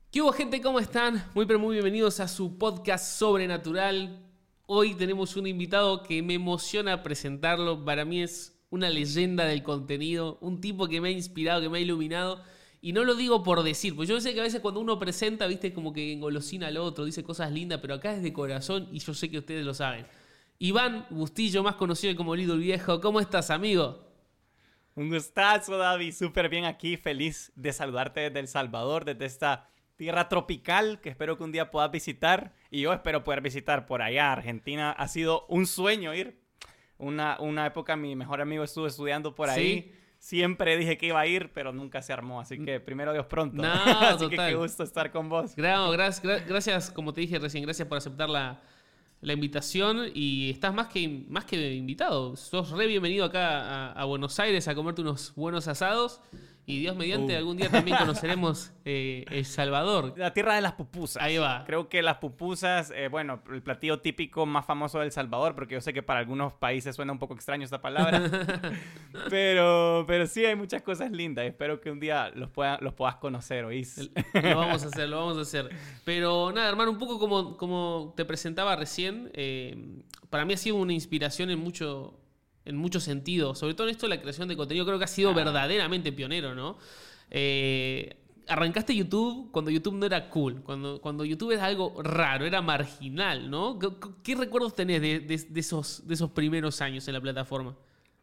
¿Qué hubo, gente? ¿Cómo están? Muy pero muy bienvenidos a su podcast Sobrenatural. Hoy tenemos un invitado que me emociona presentarlo. Para mí es una leyenda del contenido, un tipo que me ha inspirado, que me ha iluminado. Y no lo digo por decir, pues yo sé que a veces cuando uno presenta, viste, como que engolosina al otro, dice cosas lindas, pero acá es de corazón y yo sé que ustedes lo saben. Iván Bustillo, más conocido como Lidl Viejo. ¿Cómo estás, amigo? Un gustazo, David. Súper bien aquí. Feliz de saludarte desde El Salvador, desde esta tierra tropical que espero que un día puedas visitar. Y yo espero poder visitar por allá. Argentina ha sido un sueño ir. Una época mi mejor amigo estuvo estudiando por ahí. ¿Sí? Siempre dije que iba a ir, pero nunca se armó. Así que primero Dios pronto. No, Así que total. qué gusto estar con vos. Gracias, como te dije recién, gracias por aceptar la invitación. Y estás más que invitado. Sos re bienvenido acá a Buenos Aires a comerte unos buenos asados. Y Dios mediante, algún día también conoceremos El Salvador. La tierra de las pupusas. Ahí va. Creo que las pupusas, bueno, el platillo típico más famoso de El Salvador, porque yo sé que para algunos países suena un poco extraño esta palabra. pero sí hay muchas cosas lindas. Espero que un día los puedas conocer, ¿oís? Lo vamos a hacer. Pero nada, hermano, un poco como te presentaba recién, para mí ha sido una inspiración en muchos sentidos. Sobre todo en esto de la creación de contenido, creo que ha sido verdaderamente pionero, ¿no? Arrancaste YouTube cuando YouTube no era cool, cuando YouTube era algo raro, era marginal, ¿no? ¿Qué recuerdos tenés de esos primeros años en la plataforma?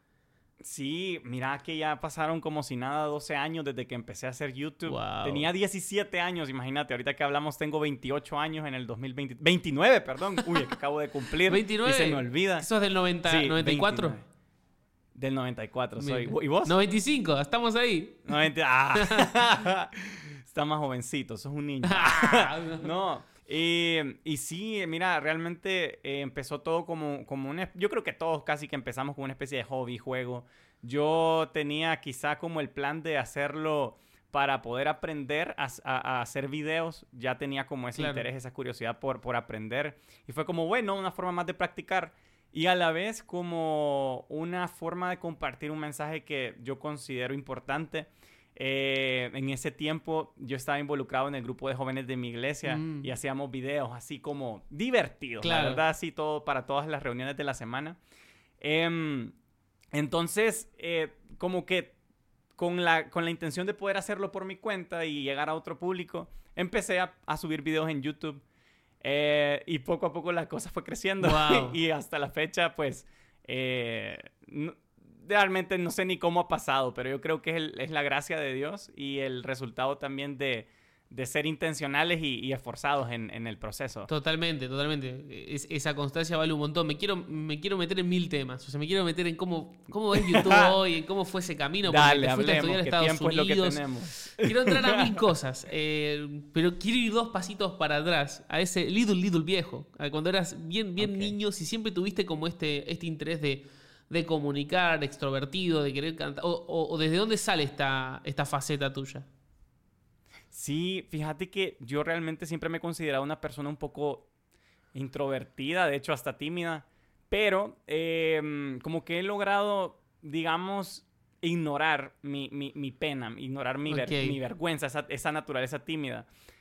Sí, mira que ya pasaron como si nada 12 años desde que empecé a hacer YouTube. Wow. Tenía 17 años, imagínate. Ahorita que hablamos tengo 28 años en el 2020. 29, perdón. Uy, es que acabo de cumplir. 29. Y se me olvida. ¿Eso es del 90, Sí, 94? 29. Del 94 soy. Mira. ¿Y vos? 95, estamos ahí. 90. Está más jovencito, sos un niño. No. Y sí, mira, realmente empezó todo como una... Yo creo que todos casi que empezamos como una especie de hobby, juego. Yo tenía quizá como el plan de hacerlo para poder aprender a hacer videos. Ya tenía como ese interés, esa curiosidad por aprender. Y fue como, bueno, una forma más de practicar. Y a la vez como una forma de compartir un mensaje que yo considero importante. En ese tiempo yo estaba involucrado en el grupo de jóvenes de mi iglesia y hacíamos videos así como divertidos, claro. La verdad, así todo para todas las reuniones de la semana. Entonces, como que con la intención de poder hacerlo por mi cuenta y llegar a otro público, empecé a subir videos en YouTube. Y poco a poco la cosa fue creciendo. Wow. Y hasta la fecha, pues, realmente no sé ni cómo ha pasado, pero yo creo que es la gracia de Dios y el resultado también de ser intencionales y esforzados en el proceso. Totalmente. Esa constancia vale un montón. Me quiero meter en 1000 temas. O sea, me quiero meter en cómo es YouTube hoy, en cómo fue ese camino. Dale, porque te fuiste a estudiar a que Estados tiempo Unidos. Es lo que tenemos. Quiero entrar a 1000 cosas. Pero quiero ir 2 pasitos para atrás. A ese Lidl Viejo. A cuando eras bien niño, si siempre tuviste como este interés de comunicar, extrovertido, de querer cantar. O ¿desde dónde sale esta faceta tuya? Sí, fíjate que yo realmente siempre me he considerado una persona un poco introvertida, de hecho hasta tímida, pero como que he logrado, digamos, ignorar mi pena, ignorar mi vergüenza, esa naturaleza tímida.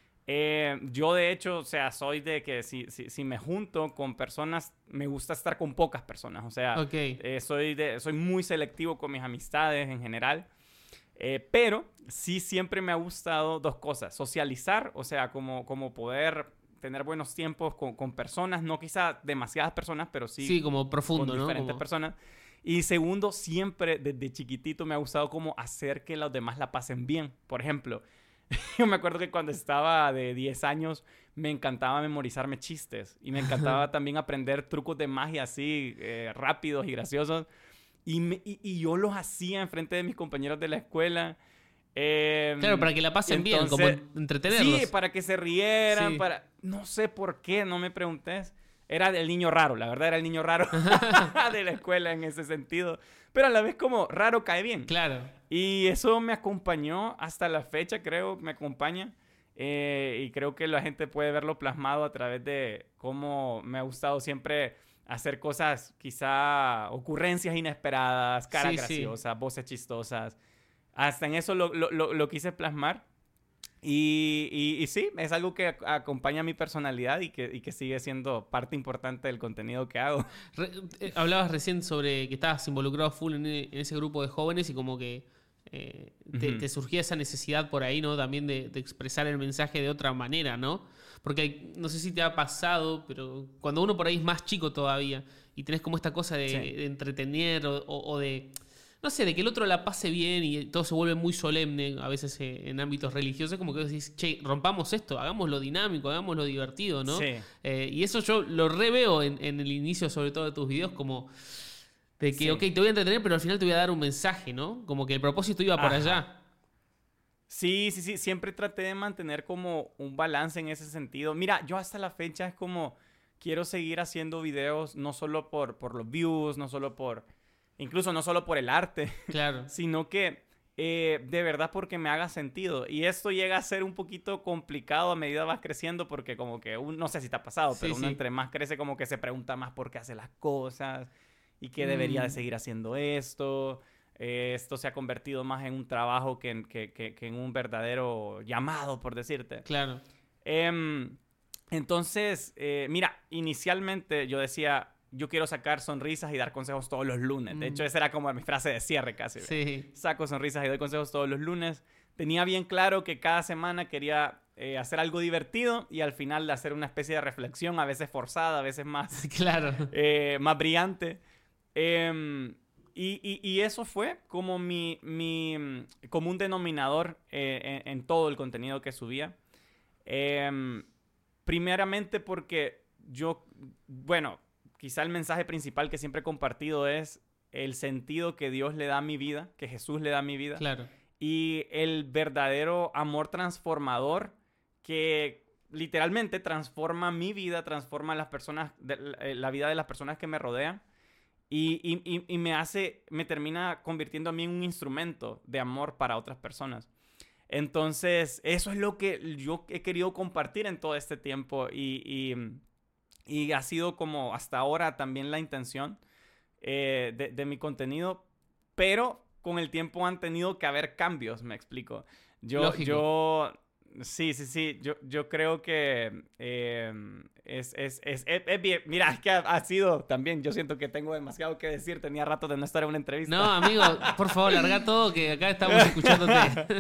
Yo de hecho, o sea, soy de que si me junto con personas, me gusta estar con pocas personas, o sea, soy muy selectivo con mis amistades en general. Pero sí siempre me ha gustado 2 cosas. Socializar, o sea, como poder tener buenos tiempos con personas. No quizá demasiadas personas, pero sí como profundo, con diferentes ¿no? personas. Y segundo, siempre desde chiquitito me ha gustado como hacer que los demás la pasen bien. Por ejemplo, yo me acuerdo que cuando estaba de 10 años me encantaba memorizarme chistes. Y me encantaba también aprender trucos de magia así rápidos y graciosos. Y yo los hacía enfrente de mis compañeros de la escuela. Claro, para que la pasen bien, como entretenerlos. Sí, para que se rieran, Sí. No sé por qué, no me preguntes. Era el niño raro, la verdad era el niño raro de la escuela en ese sentido. Pero a la vez como raro cae bien. Claro. Y eso me acompañó hasta la fecha, creo, me acompaña. Y creo que la gente puede verlo plasmado a través de cómo me ha gustado siempre hacer cosas, quizá ocurrencias inesperadas, caras graciosas, voces chistosas. Hasta en eso lo quise plasmar. Y sí, es algo que acompaña a mi personalidad y que sigue siendo parte importante del contenido que hago. Hablabas recién sobre que estabas involucrado full en ese grupo de jóvenes y como que te surgía esa necesidad por ahí, ¿no? También de expresar el mensaje de otra manera, ¿no? Porque no sé si te ha pasado, pero cuando uno por ahí es más chico todavía y tenés como esta cosa de entretener o de... No sé, de que el otro la pase bien y todo se vuelve muy solemne, a veces en ámbitos religiosos, como que vos decís, che, rompamos esto, hagámoslo dinámico, hagámoslo divertido, ¿no? Sí. Y eso yo lo reveo en el inicio, sobre todo de tus videos, como de que, ok, te voy a entretener, pero al final te voy a dar un mensaje, ¿no? Como que el propósito iba por allá. Sí, siempre traté de mantener como un balance en ese sentido. Mira, yo hasta la fecha es como, quiero seguir haciendo videos, no solo por los views, incluso no solo por el arte, Claro. sino que de verdad porque me haga sentido. Y esto llega a ser un poquito complicado a medida que vas creciendo porque como que, no sé si te ha pasado, pero uno entre más crece como que se pregunta más por qué hace las cosas y que debería de seguir haciendo esto. Esto se ha convertido más en un trabajo que en un verdadero llamado, por decirte. Claro. Entonces, mira, inicialmente yo decía... Yo quiero sacar sonrisas y dar consejos todos los lunes. De hecho, esa era como mi frase de cierre casi. Sí. Saco sonrisas y doy consejos todos los lunes. Tenía bien claro que cada semana quería hacer algo divertido y al final hacer una especie de reflexión, a veces forzada, a veces más, claro. Más brillante. Y eso fue como mi común denominador en todo el contenido que subía. Primeramente porque quizá el mensaje principal que siempre he compartido es el sentido que Dios le da a mi vida, que Jesús le da a mi vida. Claro. Y el verdadero amor transformador que literalmente transforma mi vida, transforma las personas, la vida de las personas que me rodean. Y me termina convirtiendo a mí en un instrumento de amor para otras personas. Entonces, eso es lo que yo he querido compartir en todo este tiempo y ha sido como hasta ahora también la intención de mi contenido, pero con el tiempo han tenido que haber cambios, me explico. Sí, yo creo que es bien. Mira, es que ha sido también, yo siento que tengo demasiado que decir, tenía rato de no estar en una entrevista. No, amigo, por favor, larga todo, que acá estamos escuchándote.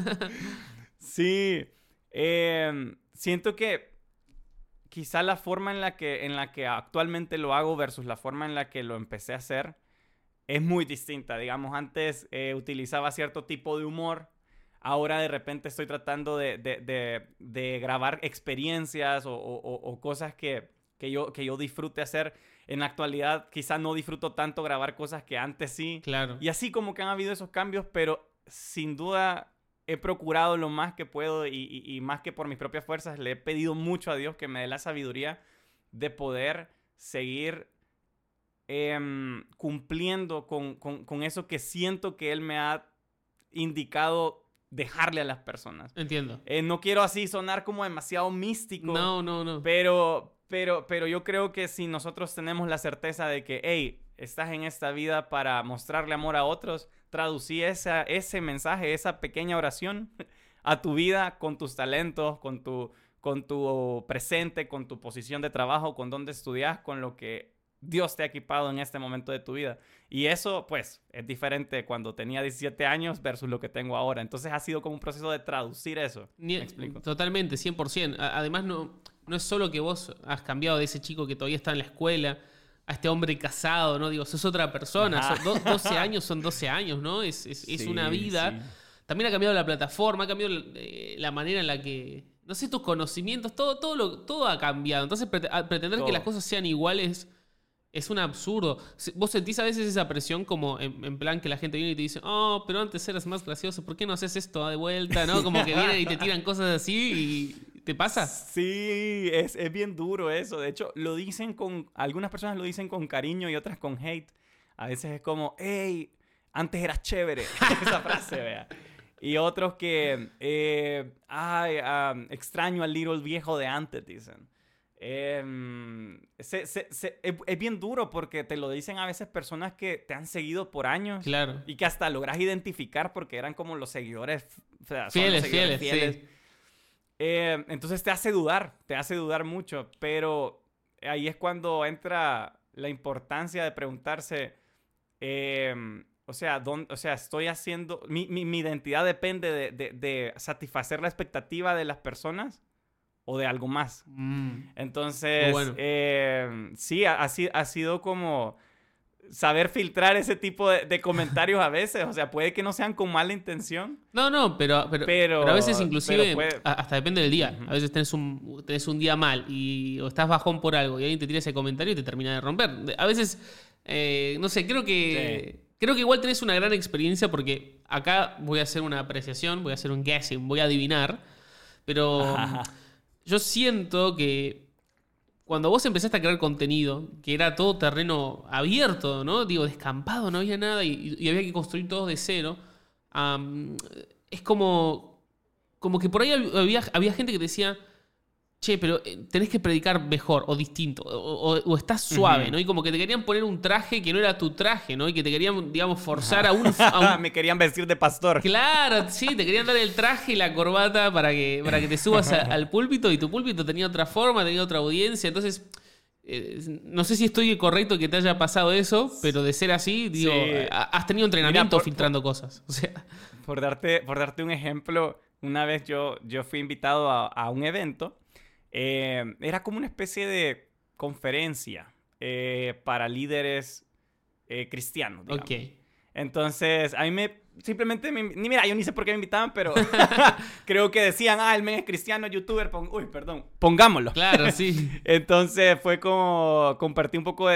Sí, siento que quizá la forma en la que actualmente lo hago versus la forma en la que lo empecé a hacer es muy distinta. Digamos, antes utilizaba cierto tipo de humor. Ahora de repente estoy tratando de grabar experiencias o cosas que yo disfrute hacer. En la actualidad quizá no disfruto tanto grabar cosas que antes sí. Claro. Y así como que han habido esos cambios, pero sin duda... He procurado lo más que puedo y más que por mis propias fuerzas, le he pedido mucho a Dios que me dé la sabiduría de poder seguir cumpliendo con eso que siento que Él me ha indicado dejarle a las personas. Entiendo. No quiero así sonar como demasiado místico. No. Pero yo creo que si nosotros tenemos la certeza de que, hey, estás en esta vida para mostrarle amor a otros, traducí ese mensaje, esa pequeña oración a tu vida con tus talentos, con tu presente, con tu posición de trabajo, con dónde estudias, con lo que Dios te ha equipado en este momento de tu vida. Y eso, pues, es diferente cuando tenía 17 años versus lo que tengo ahora. Entonces ha sido como un proceso de traducir eso. ¿Me explico? Totalmente, 100%. Además, no es solo que vos has cambiado de ese chico que todavía está en la escuela a este hombre casado, ¿no? Digo, sos otra persona. 12 años son 12 años, ¿no? Es una vida. Sí. También ha cambiado la plataforma, ha cambiado la manera en la que... No sé, tus conocimientos, todo ha cambiado. Entonces, pretender que las cosas sean iguales es un absurdo. Vos sentís a veces esa presión como en plan que la gente viene y te dice, oh, pero antes eras más gracioso, ¿por qué no haces esto de vuelta? ¿No? Como que vienen y te tiran cosas así y... ¿Te pasa? Sí, es bien duro eso. De hecho, algunas personas lo dicen con cariño y otras con hate. A veces es como, hey, antes eras chévere. Esa frase, vea. Y otros que, extraño al Little viejo de antes, dicen. Es bien duro porque te lo dicen a veces personas que te han seguido por años. Claro. Y que hasta logras identificar porque eran como los seguidores, o sea, fieles. Sí. Entonces te hace dudar mucho, pero ahí es cuando entra la importancia de preguntarse, o sea, estoy haciendo, mi identidad depende de satisfacer la expectativa de las personas o de algo más. Entonces, Bueno. sí, ha sido como saber filtrar ese tipo de comentarios a veces. O sea, puede que no sean con mala intención. No, pero a veces inclusive hasta depende del día. Uh-huh. A veces tenés un día mal o estás bajón por algo y alguien te tira ese comentario y te termina de romper. A veces, no sé, creo que igual tenés una gran experiencia porque acá voy a hacer una apreciación, voy a hacer un guessing, voy a adivinar, pero yo siento que cuando vos empezaste a crear contenido, que era todo terreno abierto, ¿no? Digo, descampado, no había nada y había que construir todo de cero. Es como que por ahí había gente que decía, che, pero tenés que predicar mejor o distinto, o estás suave, ¿no? Y como que te querían poner un traje que no era tu traje, ¿no? Y que te querían, digamos, forzar a un... Me querían vestir de pastor. Claro, sí, te querían dar el traje y la corbata para que te subas al púlpito, y tu púlpito tenía otra forma, tenía otra audiencia. Entonces, no sé si estoy correcto que te haya pasado eso, pero de ser así, digo, Sí. Has tenido entrenamiento filtrando cosas. O sea, por darte un ejemplo, una vez yo fui invitado a un evento. Era como una especie de conferencia para líderes cristianos, digamos. ok. Entonces, a mí mira, yo ni sé por qué me invitaban, pero creo que decían, el men es cristiano, youtuber, pongámoslo. Claro, sí. Entonces fue como compartí un poco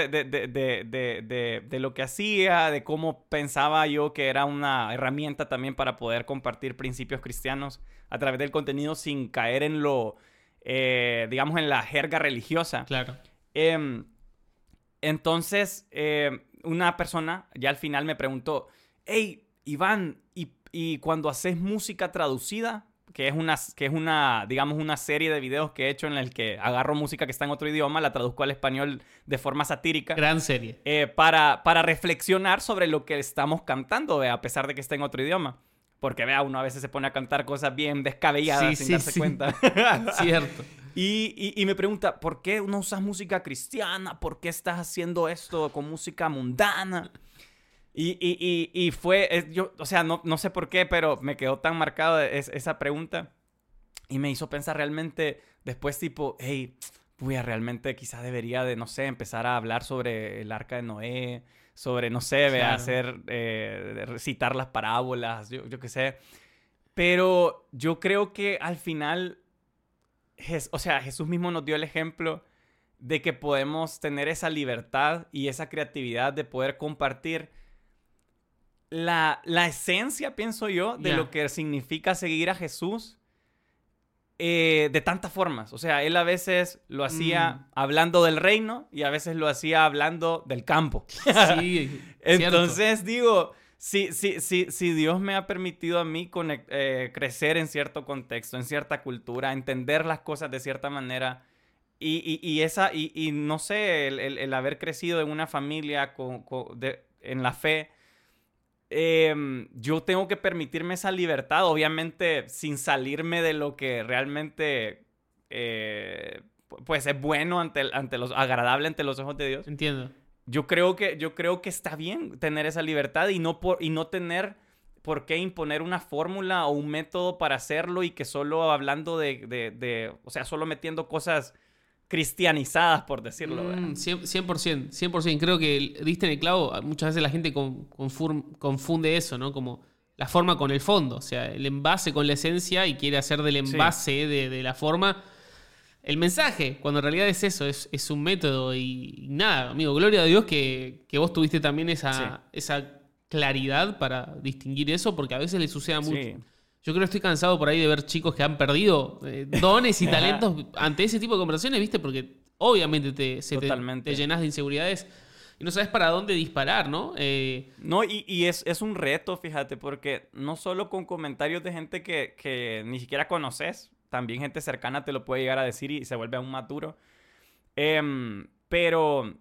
de lo que hacía, de cómo pensaba yo que era una herramienta también para poder compartir principios cristianos a través del contenido sin caer en digamos, en la jerga religiosa. Claro. Entonces, una persona ya al final me preguntó, hey, Iván, ¿y cuando haces música traducida, que es una, digamos, una serie de videos que he hecho en el que agarro música que está en otro idioma, la traduzco al español de forma satírica? Gran serie. Para reflexionar sobre lo que estamos cantando, a pesar de que está en otro idioma. Porque, uno a veces se pone a cantar cosas bien descabelladas sin darse cuenta. Cierto. Y me pregunta, ¿por qué no usas música cristiana? ¿Por qué estás haciendo esto con música mundana? Y fue, o sea, no sé por qué, pero me quedó tan marcado esa pregunta. Y me hizo pensar realmente después tipo, hey, realmente quizás debería de, no sé, empezar a hablar sobre el arca de Noé, sobre, no sé, Claro. recitar las parábolas, yo qué sé. Pero yo creo que al final, o sea, Jesús mismo nos dio el ejemplo de que podemos tener esa libertad y esa creatividad de poder compartir la esencia, pienso yo, de lo que significa seguir a Jesús de tantas formas. O sea, él a veces lo hacía hablando del reino y a veces lo hacía hablando del campo. Sí, entonces digo, si Dios me ha permitido a mí crecer en cierto contexto, en cierta cultura, entender las cosas de cierta manera y no sé, el haber crecido en una familia en la fe, yo tengo que permitirme esa libertad, obviamente sin salirme de lo que realmente pues es bueno agradable ante los ojos de Dios. Entiendo. Yo creo que está bien tener esa libertad y no tener por qué imponer una fórmula o un método para hacerlo, y que solo hablando o sea, solo metiendo cosas cristianizadas, por decirlo. 100%. Creo que diste en el clavo. Muchas veces la gente confunde eso, ¿no? Como la forma con el fondo. O sea, el envase con la esencia, y quiere hacer del envase de la forma el mensaje, cuando en realidad es eso, es un método. Y nada, amigo, gloria a Dios que vos tuviste también esa claridad para distinguir eso, porque a veces le sucede mucho. Sí. Yo creo que estoy cansado por ahí de ver chicos que han perdido dones y talentos ante ese tipo de conversaciones, ¿viste? Porque obviamente te llenas de inseguridades y no sabes para dónde disparar, ¿no? No, y es un reto, fíjate, porque no solo con comentarios de gente que ni siquiera conoces, también gente cercana te lo puede llegar a decir y se vuelve aún más duro. Pero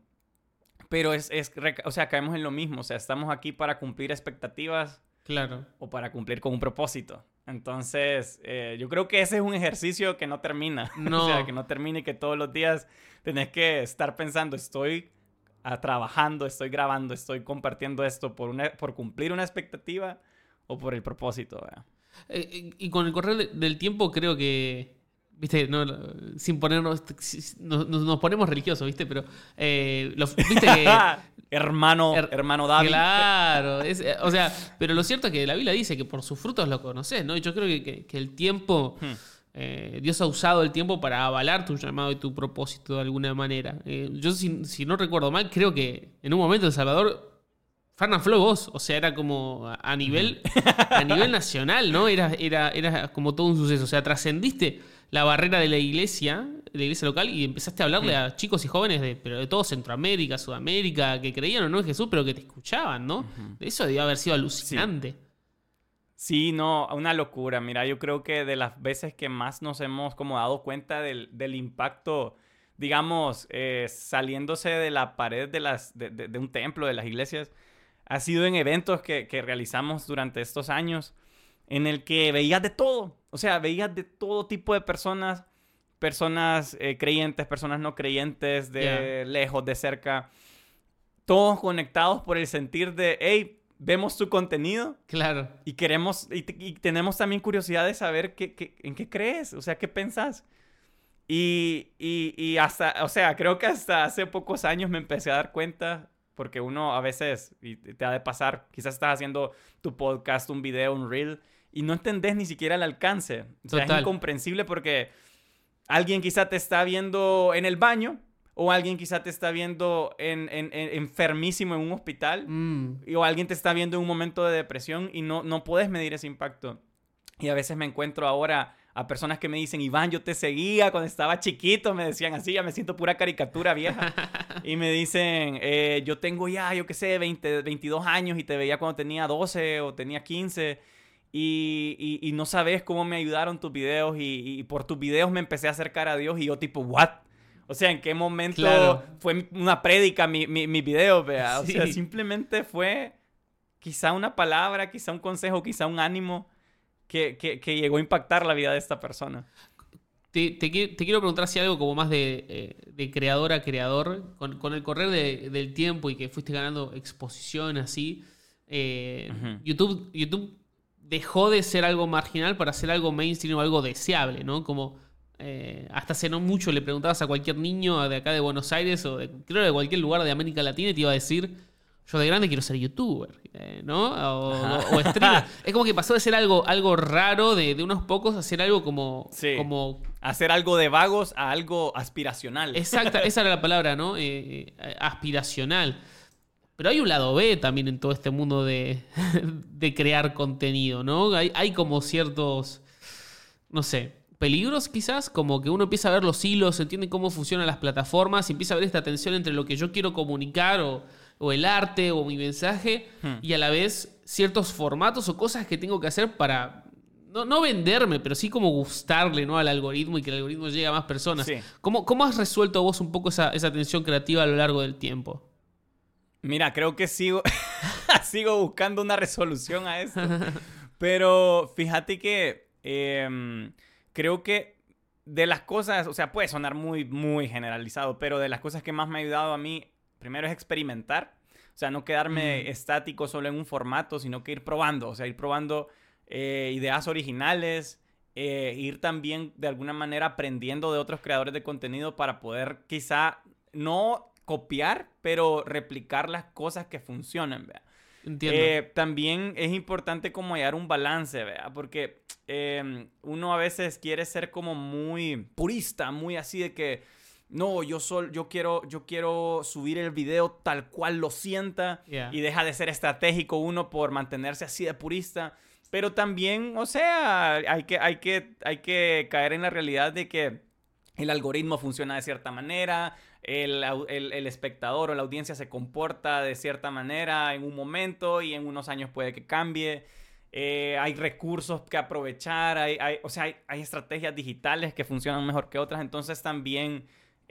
o sea, caemos en lo mismo. O sea, estamos aquí para cumplir expectativas. Claro. O para cumplir con un propósito. Entonces, yo creo que ese es un ejercicio que no termina. No. O sea, que no termina y que todos los días tenés que estar pensando, estoy trabajando, estoy grabando, estoy compartiendo esto por cumplir una expectativa o por el propósito, ¿verdad? Y con el correr del tiempo creo que, viste, no, sin ponernos, nos ponemos religiosos, viste, pero viste que hermano David. claro, o sea, pero lo cierto es que la Biblia dice que por sus frutos lo conoces, ¿no? Y yo creo que el tiempo, Dios ha usado el tiempo para avalar tu llamado y tu propósito de alguna manera. Yo, si no recuerdo mal, creo que en un momento El Salvador Fernan Flow vos, o sea, era como a nivel nacional, ¿no? Era como todo un suceso. O sea, trascendiste la barrera de la iglesia local, y empezaste a hablarle a chicos y jóvenes pero de todo Centroamérica, Sudamérica, que creían o no en Jesús, pero que te escuchaban, ¿no? Eso debió haber sido alucinante. Sí, no, una locura. Mira, yo creo que de las veces que más nos hemos como dado cuenta del impacto, digamos, saliéndose de la pared de un templo, de las iglesias, ha sido en eventos que realizamos durante estos años, en el que veías de todo. O sea, veías de todo tipo de personas creyentes, personas no creyentes, de lejos, de cerca, todos conectados por el sentir de, hey, vemos tu contenido. Claro. Y queremos, y tenemos también curiosidad de saber en qué crees, o sea, qué pensás. Y hasta, o sea, creo que hasta hace pocos años me empecé a dar cuenta, porque uno a veces, y te ha de pasar, quizás estás haciendo tu podcast, un video, un reel, y no entendés ni siquiera el alcance. O sea, es incomprensible porque alguien quizá te está viendo en el baño, o alguien quizá te está viendo enfermísimo en un hospital, o alguien te está viendo en un momento de depresión, y no puedes medir ese impacto. Y a veces me encuentro ahora a personas que me dicen, Iván, yo te seguía cuando estaba chiquito, me decían así, ya me siento pura caricatura vieja. Y me dicen, yo tengo ya, yo qué sé, 22 años y te veía cuando tenía 12 o tenía 15 y no sabes cómo me ayudaron tus videos y por tus videos me empecé a acercar a Dios y yo tipo, ¿what? O sea, ¿en qué momento fue una prédica mi video, vea? O sea, simplemente fue quizá una palabra, quizá un consejo, quizá un ánimo que llegó a impactar la vida de esta persona. Te quiero preguntar si algo como más de creador a creador, con el correr del tiempo y que fuiste ganando exposición así, YouTube dejó de ser algo marginal para ser algo mainstream o algo deseable, ¿no? Como hasta hace no mucho le preguntabas a cualquier niño de acá de Buenos Aires o creo de cualquier lugar de América Latina y te iba a decir, yo de grande quiero ser youtuber, ¿no? O streamer. Es como que pasó de ser algo raro de unos pocos a ser algo como... hacer algo de vagos a algo aspiracional. Exacta, esa era la palabra, ¿no? Aspiracional. Pero hay un lado B también en todo este mundo de crear contenido, ¿no? Hay como ciertos, no sé, peligros quizás, como que uno empieza a ver los hilos, entiende cómo funcionan las plataformas y empieza a ver esta tensión entre lo que yo quiero comunicar o el arte o mi mensaje y a la vez ciertos formatos o cosas que tengo que hacer para no venderme, pero sí como gustarle, ¿no? al algoritmo y que el algoritmo llegue a más personas. Sí. ¿Cómo has resuelto vos un poco esa tensión creativa a lo largo del tiempo? Mira, creo que sigo buscando una resolución a esto. Pero fíjate que creo que de las cosas, o sea, puede sonar muy, muy generalizado, pero de las cosas que más me ha ayudado a mí, primero es experimentar. O sea, no quedarme estático solo en un formato, sino que ir probando. O sea, ir probando ideas originales, ir también de alguna manera aprendiendo de otros creadores de contenido para poder quizá no copiar, pero replicar las cosas que funcionan, ¿verdad? Entiendo. También es importante como hallar un balance, ¿verdad? Porque uno a veces quiere ser como muy purista, muy así de que no, yo quiero subir el video tal cual lo sienta y deja de ser estratégico uno por mantenerse así de purista. Pero también, o sea, hay que caer en la realidad de que el algoritmo funciona de cierta manera, el espectador o la audiencia se comporta de cierta manera en un momento y en unos años puede que cambie. Hay recursos que aprovechar, hay estrategias digitales que funcionan mejor que otras, entonces también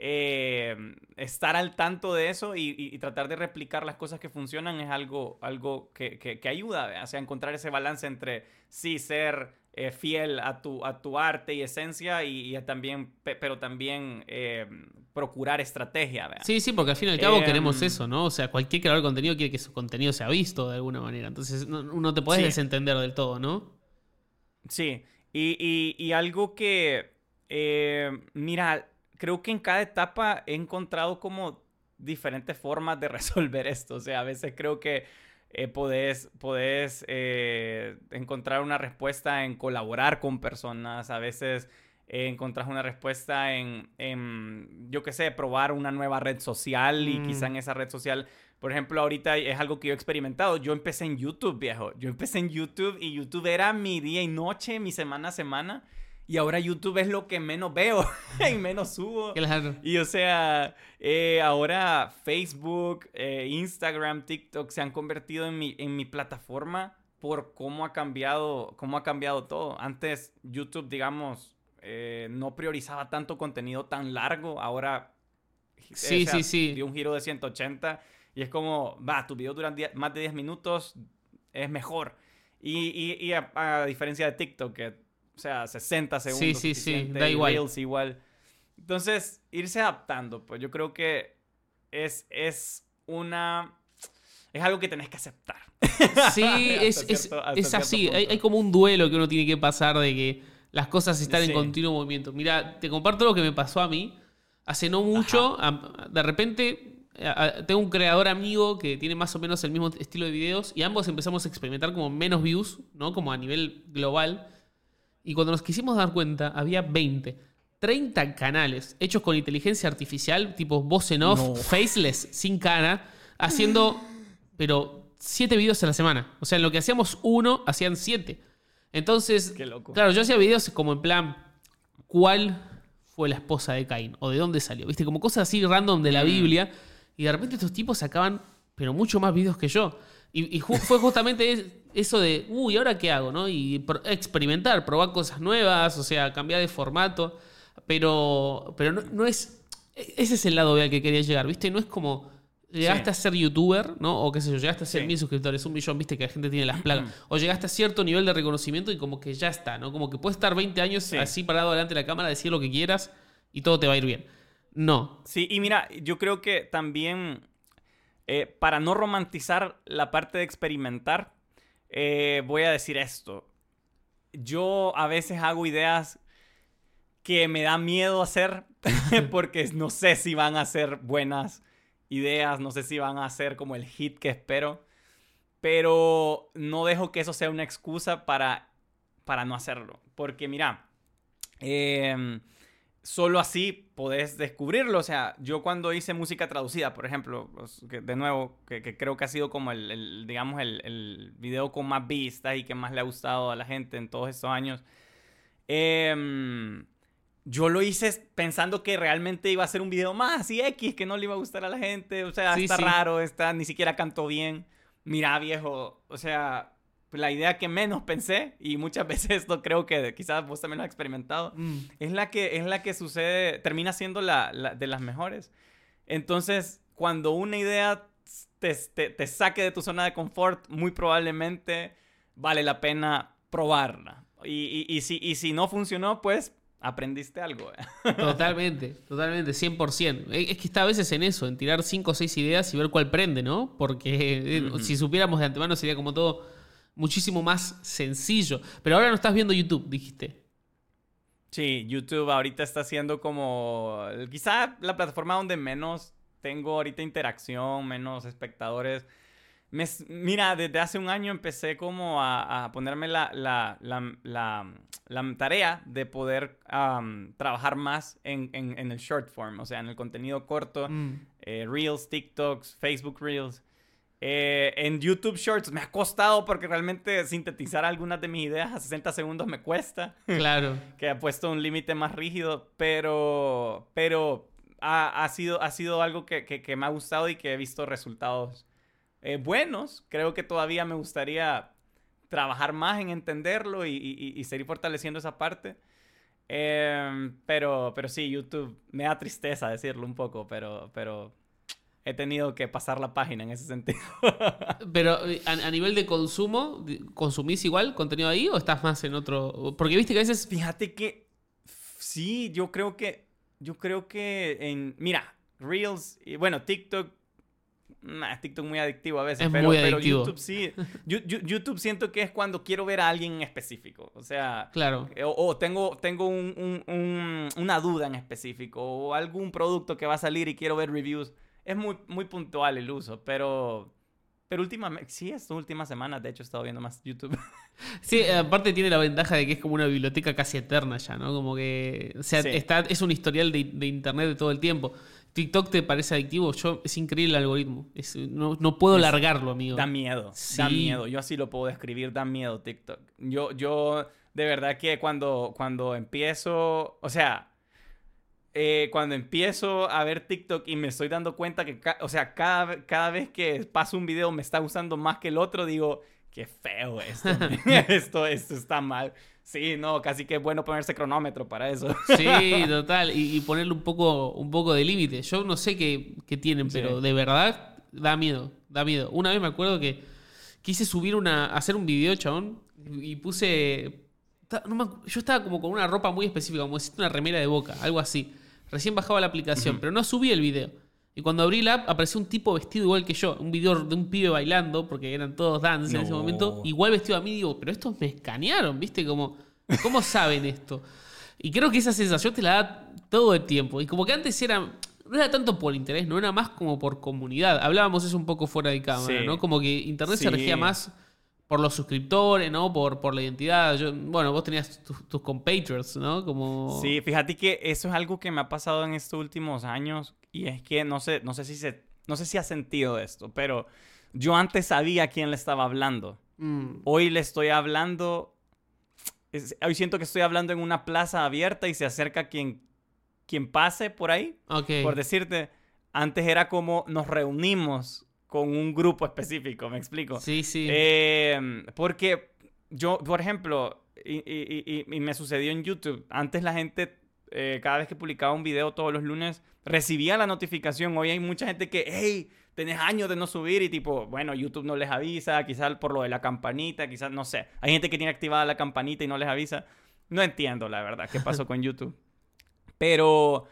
estar al tanto de eso y tratar de replicar las cosas que funcionan es algo que ayuda, o sea, encontrar ese balance entre sí ser fiel a tu arte y esencia y también, pero también procurar estrategia, ¿verdad? Sí, sí, porque al fin y al cabo queremos eso, ¿no? O sea, cualquier creador de contenido quiere que su contenido sea visto de alguna manera. Entonces, no te podés Sí, desentender del todo, ¿no? sí. Y algo que, mira, creo que en cada etapa he encontrado como diferentes formas de resolver esto. O sea, a veces creo que podés encontrar una respuesta en colaborar con personas. A veces encontrás una respuesta yo qué sé, probar una nueva red social y quizá en esa red social, por ejemplo, ahorita es algo que yo he experimentado. Yo empecé en YouTube, viejo. Yo empecé en YouTube y YouTube era mi día y noche, mi semana a semana. Y ahora YouTube es lo que menos veo y menos subo. Claro. Y o sea, ahora Facebook, Instagram, TikTok se han convertido en mi plataforma por cómo ha cambiado todo. Antes YouTube, digamos, no priorizaba tanto contenido tan largo. Ahora, Sí, o sea, sí, sí. dio un giro de 180 y es como, va, tus videos duran más de 10 minutos, es mejor. Y a diferencia de TikTok, que, o sea, 60 Sí, segundos sí, sí, suficiente, da y igual. Reels igual. Entonces, irse adaptando, pues yo creo que es algo que tenés que aceptar. Sí, es así. Hay como un duelo que uno tiene que pasar de que las cosas están en Sí. continuo movimiento. Mira, te comparto lo que me pasó a mí. Hace no mucho, de repente, tengo un creador amigo que tiene más o menos el mismo estilo de videos y ambos empezamos a experimentar como menos views, ¿no? Como a nivel global. Y cuando nos quisimos dar cuenta, había 30 canales hechos con inteligencia artificial, tipo voz en off, No. faceless, sin cara, haciendo, pero 7 videos a la semana. O sea, en lo que hacíamos uno, hacían 7. Entonces, Qué loco. claro, yo hacía videos como en plan, ¿cuál fue la esposa de Caín? ¿O de dónde salió? ¿Viste? Como cosas así random de la Biblia. Y de repente estos tipos sacaban, pero mucho más videos que yo. Y fue justamente eso de, uy, ¿ahora qué hago? ¿No? Y experimentar, probar cosas nuevas, o sea, cambiar de formato. Pero no es... Ese es el lado B al que quería llegar, ¿viste? No es como... Llegaste Sí. a ser youtuber, ¿no? O qué sé yo, llegaste a ser Sí. 1000 suscriptores, 1 millón, viste que la gente tiene las plagas. O llegaste a cierto nivel de reconocimiento y como que ya está, ¿no? Como que puedes estar 20 años Sí. así parado delante de la cámara, decir lo que quieras y todo te va a ir bien. No. Sí, y mira, yo creo que también, para no romantizar la parte de experimentar, voy a decir esto. Yo a veces hago ideas que me da miedo hacer porque no sé si van a ser buenas ideas, no sé si van a ser como el hit que espero, pero no dejo que eso sea una excusa para no hacerlo. Porque mira, solo así podés descubrirlo. O sea, yo cuando hice música traducida, por ejemplo, de nuevo, que creo que ha sido como digamos, el video con más vistas y que más le ha gustado a la gente en todos estos años. Yo lo hice pensando que realmente iba a ser un video más así X, que no le iba a gustar a la gente. O sea, Sí, está sí. raro, ni siquiera cantó bien. Mira, viejo, o sea, la idea que menos pensé, y muchas veces esto creo que quizás vos también lo has experimentado, es la que sucede, termina siendo de las mejores. Entonces, cuando una idea te saque de tu zona de confort, muy probablemente vale la pena probarla. Y si no funcionó, pues aprendiste algo. Totalmente, 100%. Es que está a veces en eso, en tirar 5 o 6 ideas y ver cuál prende, ¿no? Porque si supiéramos de antemano sería como todo muchísimo más sencillo. Pero ahora no estás viendo YouTube, dijiste. Sí, YouTube ahorita está siendo como quizá la plataforma donde menos tengo ahorita interacción, menos espectadores. Mira, desde hace un año empecé como a ponerme la tarea de poder trabajar más en el short form, o sea, en el contenido corto, Reels, TikToks, Facebook Reels. En YouTube Shorts me ha costado porque realmente sintetizar algunas de mis ideas a 60 segundos me cuesta. Claro. Que ha puesto un límite más rígido, pero ha sido algo que me ha gustado y que he visto resultados buenos. Creo que todavía me gustaría trabajar más en entenderlo y seguir fortaleciendo esa parte. Pero sí, YouTube me da tristeza decirlo un poco, pero he tenido que pasar la página en ese sentido. Pero a nivel de consumo, ¿consumís igual contenido ahí o estás más en otro? Porque viste que a veces... Fíjate que sí, yo creo que mira, Reels y bueno, TikTok, TikTok muy adictivo a veces, Es pero, muy pero adictivo. YouTube sí. YouTube siento que es cuando quiero ver a alguien en específico. O sea, Claro. o tengo una duda en específico o algún producto que va a salir y quiero ver reviews. Es muy, muy puntual el uso, pero últimamente, sí, estas últimas semanas, de hecho, he estado viendo más YouTube. Sí, aparte tiene la ventaja de que es como una biblioteca casi eterna ya, ¿no? Como que, o sea, Sí. es un historial de internet de todo el tiempo. TikTok te parece adictivo. Es increíble el algoritmo. No puedo largarlo, amigo. Da miedo, Sí. da miedo. Yo así lo puedo describir, da miedo TikTok. Yo de verdad que cuando empiezo, o sea, cuando empiezo a ver TikTok y me estoy dando cuenta que, o sea, cada vez que paso un video me está gustando más que el otro, digo, qué feo esto, esto está mal. Sí, no, casi que es bueno ponerse cronómetro para eso. Sí, total. Y ponerle un poco de límite. Yo no sé qué tienen, Sí. pero de verdad da miedo. Da miedo. Una vez me acuerdo que quise hacer un video, chabón, y puse... yo estaba como con una ropa muy específica, como si una remera de Boca, algo así. Recién bajaba la aplicación, pero no subí el video. Y cuando abrí la app, apareció un tipo vestido igual que yo. Un video de un pibe bailando, porque eran todos dance en ese momento. Igual vestido a mí, digo, pero estos me escanearon, ¿viste? Como, ¿cómo saben esto? Y creo que esa sensación te la da todo el tiempo. Y como que antes no era tanto por interés, no era más como por comunidad. Hablábamos eso un poco fuera de cámara, Sí. ¿no? Como que internet se Sí. regía más por los suscriptores, ¿no? Por la identidad. Bueno, vos tenías tus compatriots, ¿no? Como... Sí, fíjate que eso es algo que me ha pasado en estos últimos años y es que no sé si has sentido esto, pero yo antes sabía a quién le estaba hablando. Hoy le estoy hablando, hoy siento que estoy hablando en una plaza abierta y se acerca quien pase por ahí. Ok. Por decirte, antes era como nos reunimos con un grupo específico, ¿me explico? Sí, sí. Porque yo, por ejemplo, y me sucedió en YouTube, antes la gente, cada vez que publicaba un video todos los lunes, recibía la notificación. Hoy hay mucha gente que, hey, tenés años de no subir y tipo, bueno, YouTube no les avisa, quizás por lo de la campanita, quizás, no sé. Hay gente que tiene activada la campanita y no les avisa. No entiendo, la verdad, qué pasó con YouTube. Pero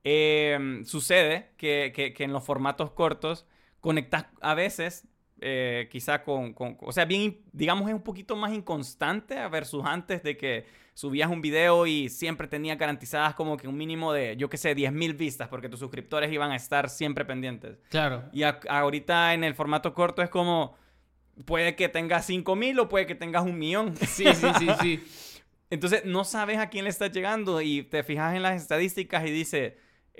sucede que en los formatos cortos conectas a veces, quizá o sea, bien, digamos, es un poquito más inconstante versus antes de que subías un video y siempre tenías garantizadas como que un mínimo de, yo qué sé, 10,000 vistas, porque tus suscriptores iban a estar siempre pendientes. Claro. Y ahorita en el formato corto es como, puede que tengas 5,000 o puede que tengas 1,000,000. Sí, sí, sí, sí. Entonces, no sabes a quién le estás llegando y te fijas en las estadísticas y dice,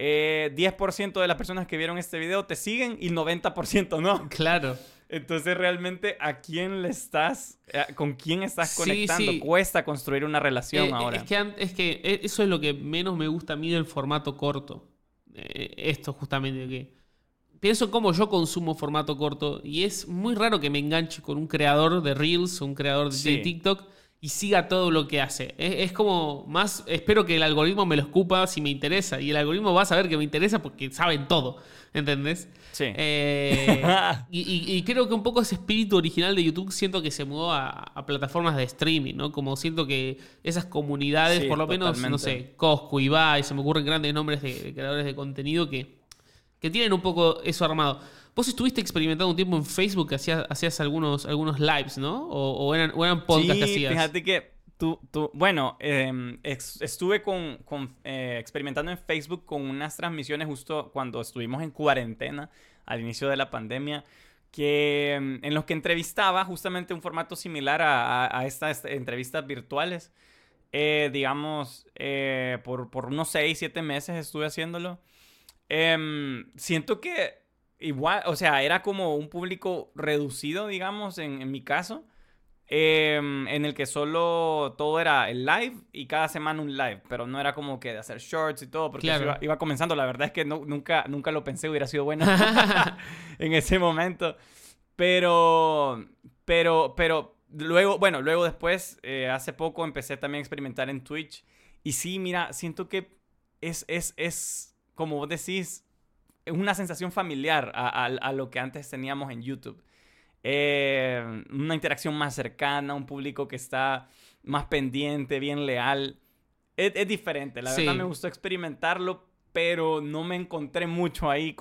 10% de las personas que vieron este video te siguen y 90% no. Claro. Entonces, realmente, ¿a quién le estás, con quién estás Sí, conectando? sí. Cuesta construir una relación ahora. Es que eso es lo que menos me gusta a mí del formato corto. Esto justamente, que pienso cómo yo consumo formato corto y es muy raro que me enganche con un creador de Reels o un creador de Sí. TikTok y siga todo lo que hace. Es como más, espero que el algoritmo me lo escupa si me interesa y el algoritmo va a saber que me interesa porque saben todo, ¿entendés? Sí. Y creo que un poco ese espíritu original de YouTube siento que se mudó a plataformas de streaming, ¿no? Como siento que esas comunidades, Sí, por lo menos, totalmente. no sé, Coscu, Ibai, se me ocurren grandes nombres de creadores de contenido que tienen un poco eso armado. Vos estuviste experimentando un tiempo en Facebook que hacías algunos lives, ¿no? O eran podcasts que hacías. Fíjate que bueno, estuve experimentando en Facebook con unas transmisiones justo cuando estuvimos en cuarentena, al inicio de la pandemia, en los que entrevistaba justamente un formato similar a estas entrevistas virtuales. Digamos, por unos 6, 7 meses estuve haciéndolo. Siento que igual, o sea, era como un público reducido, digamos, en mi caso, en el que solo todo era el live y cada semana un live, pero no era como que de hacer shorts y todo, porque Claro. iba comenzando. La verdad es que nunca lo pensé, hubiera sido bueno en ese momento, pero luego después, hace poco empecé también a experimentar en Twitch y sí, mira, siento que es como vos decís, es una sensación familiar a lo que antes teníamos en YouTube. Una interacción más cercana, un público que está más pendiente, bien leal. Es diferente, la verdad me gustó experimentarlo, pero no me encontré mucho ahí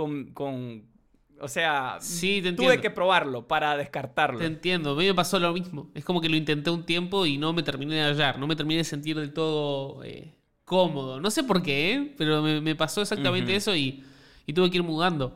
o sea, tuve que probarlo para descartarlo. Te entiendo, a mí me pasó lo mismo. Es como que lo intenté un tiempo y no me terminé de hallar, no me terminé de sentir del todo cómodo. No sé por qué, pero me pasó exactamente eso y tuve que ir mudando.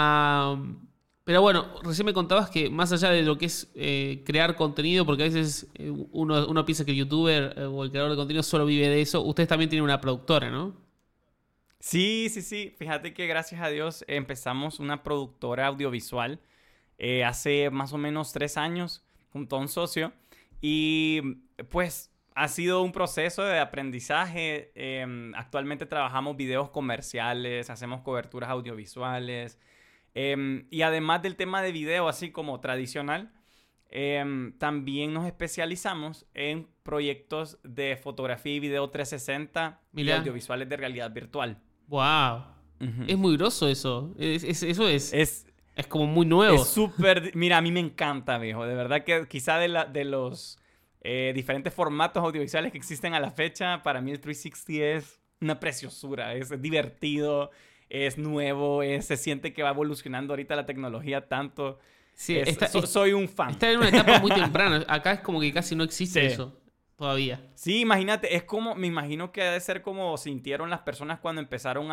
Pero bueno, recién me contabas que más allá de lo que es crear contenido, porque a veces uno piensa que el youtuber o el creador de contenido solo vive de eso, ustedes también tienen una productora, ¿no? Sí. Fíjate que gracias a Dios empezamos una productora audiovisual hace más o menos 3 años junto a un socio. Y pues ha sido un proceso de aprendizaje. Actualmente trabajamos videos comerciales, hacemos coberturas audiovisuales. Y además del tema de video, así como tradicional, también nos especializamos en proyectos de fotografía y video 360 y audiovisuales de realidad virtual. ¡Wow! Es muy groso eso. Eso es como muy nuevo. Es súper... Mira, a mí me encanta, viejo. De verdad que quizá de los diferentes formatos audiovisuales que existen a la fecha, para mí el 360 es una preciosura. Es divertido, es nuevo, se siente que va evolucionando ahorita la tecnología tanto. Sí, soy un fan. Está en una etapa muy temprana. Acá es como que casi no existe eso todavía. Sí, imagínate, es como, me imagino que debe ser como sintieron las personas cuando empezaron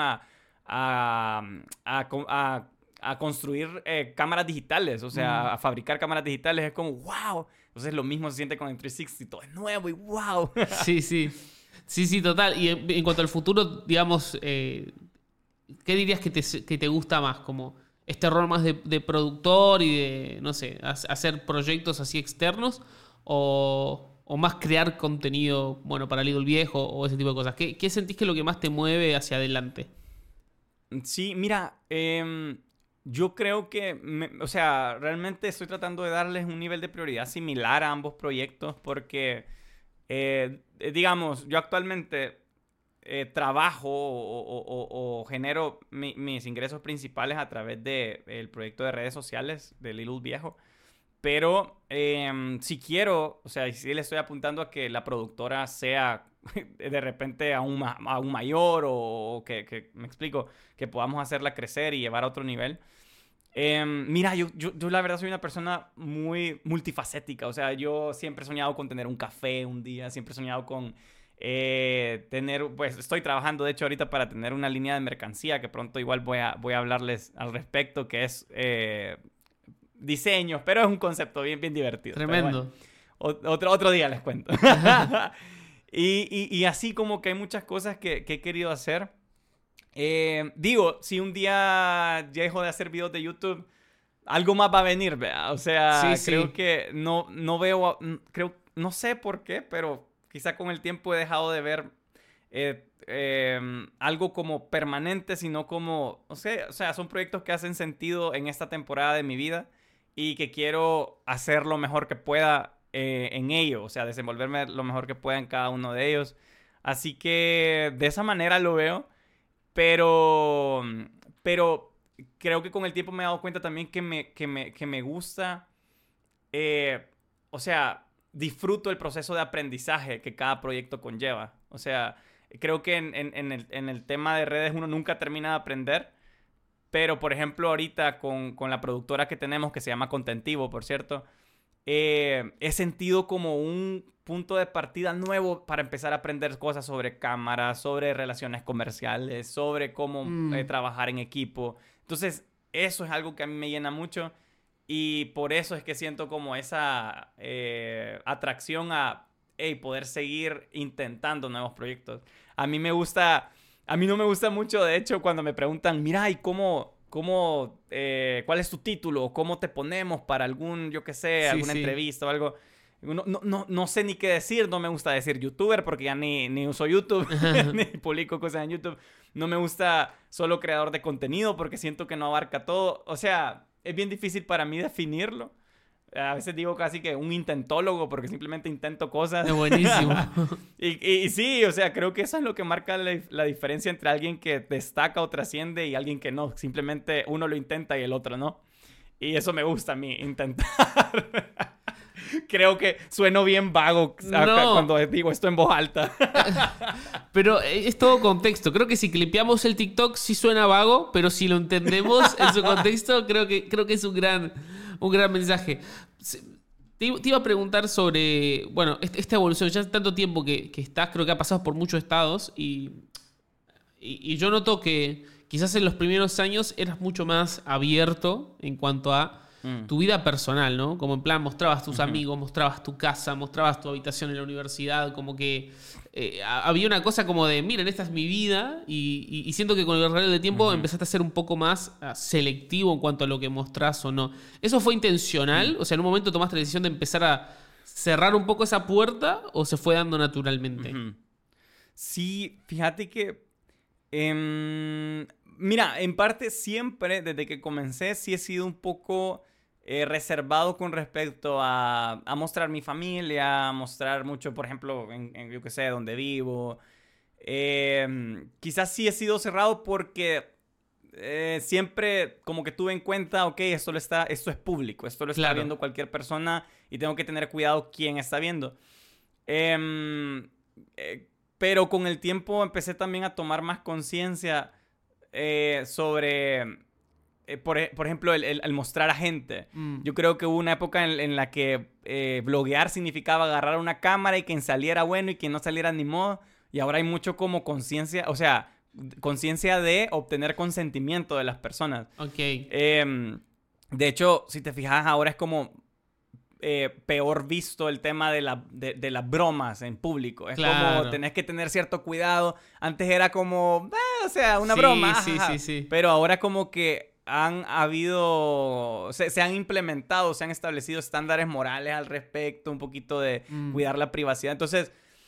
a construir cámaras digitales, o sea, a fabricar cámaras digitales. Es como, wow. Entonces lo mismo se siente con el 360, todo es nuevo y wow. Sí, total. Y en cuanto al futuro, digamos, ¿qué dirías que te gusta más? Como este rol más de productor y de, no sé, hacer proyectos así externos o más crear contenido, bueno, para Little Viejo o ese tipo de cosas. ¿Qué sentís que es lo que más te mueve hacia adelante? Sí, mira, yo creo que, o sea, realmente estoy tratando de darles un nivel de prioridad similar a ambos proyectos porque, digamos, yo actualmente trabajo o genero mis ingresos principales a través del proyecto de redes sociales de Little Viejo. Pero si quiero, o sea, si le estoy apuntando a que la productora sea de repente aún mayor o que me explico, que podamos hacerla crecer y llevar a otro nivel. Mira, yo la verdad soy una persona muy multifacética. O sea, yo siempre he soñado con tener un café un día, siempre he soñado con pues estoy trabajando de hecho ahorita para tener una línea de mercancía que pronto igual voy a hablarles al respecto, que es diseños, pero es un concepto bien divertido. Tremendo. Bueno, otro día les cuento. y así como que hay muchas cosas que he querido hacer. Digo, si un día dejo de hacer videos de YouTube, algo más va a venir, ¿verdad? O sea, creo que no veo, no sé por qué, pero quizá con el tiempo he dejado de ver algo como permanente, sino como, o sea, son proyectos que hacen sentido en esta temporada de mi vida y que quiero hacer lo mejor que pueda en ello, o sea, desenvolverme lo mejor que pueda en cada uno de ellos. Así que de esa manera lo veo, pero creo que con el tiempo me he dado cuenta también que me gusta, o sea, disfruto el proceso de aprendizaje que cada proyecto conlleva. O sea, creo que en el tema de redes uno nunca termina de aprender. Pero, por ejemplo, ahorita con la productora que tenemos, que se llama Contentivo, por cierto, he sentido como un punto de partida nuevo para empezar a aprender cosas sobre cámaras, sobre relaciones comerciales, sobre cómo trabajar en equipo. Entonces, eso es algo que a mí me llena mucho y por eso es que siento como esa atracción a poder seguir intentando nuevos proyectos. A mí no me gusta mucho, de hecho, cuando me preguntan, mira, ¿y cuál es tu título? ¿Cómo te ponemos para yo qué sé, alguna entrevista o algo? No sé ni qué decir, no me gusta decir youtuber porque ya ni uso YouTube, ni publico cosas en YouTube. No me gusta solo creador de contenido porque siento que no abarca todo. O sea, es bien difícil para mí definirlo. A veces digo casi que un intentólogo porque simplemente intento cosas. Es buenísimo. y sí, o sea, creo que eso es lo que marca la diferencia entre alguien que destaca o trasciende y alguien que no. Simplemente uno lo intenta y el otro no. Y eso me gusta a mí, intentar. Creo que sueno bien vago cuando digo esto en voz alta. Pero es todo contexto. Creo que si clipeamos el TikTok sí suena vago, pero si lo entendemos en su contexto, creo que es un gran mensaje. Te iba a preguntar sobre, bueno, esta evolución. Ya hace tanto tiempo que estás, creo que ha pasado por muchos estados y yo noto que quizás en los primeros años eras mucho más abierto en cuanto a tu vida personal, ¿no? Como en plan mostrabas tus amigos, mostrabas tu casa, mostrabas tu habitación en la universidad, como que había una cosa como de, miren, esta es mi vida y siento que con el real del tiempo empezaste a ser un poco más selectivo en cuanto a lo que mostrás o no. ¿Eso fue intencional? O sea, ¿en un momento tomaste la decisión de empezar a cerrar un poco esa puerta o se fue dando naturalmente? Sí, fíjate que... mira, en parte siempre, desde que comencé, sí he sido un poco reservado con respecto a mostrar mi familia, a mostrar mucho, por ejemplo, en yo qué sé, donde vivo. Quizás sí he sido cerrado porque siempre como que tuve en cuenta, ok, esto es público, esto lo está viendo cualquier persona y tengo que tener cuidado quién está viendo. Pero con el tiempo empecé también a tomar más conciencia sobre, por ejemplo, el mostrar a gente. Yo creo que hubo una época en la que bloguear significaba agarrar una cámara y quien saliera bueno y quien no saliera ni modo. Y ahora hay mucho como conciencia, o sea, conciencia de obtener consentimiento de las personas. Ok. De hecho, si te fijas, ahora es como... peor visto el tema de las bromas en público. Es como tenés que tener cierto cuidado. Antes era como, o sea, una broma. Sí. Pero ahora como que se han implementado, se han establecido estándares morales al respecto, un poquito de cuidar la privacidad. Entonces,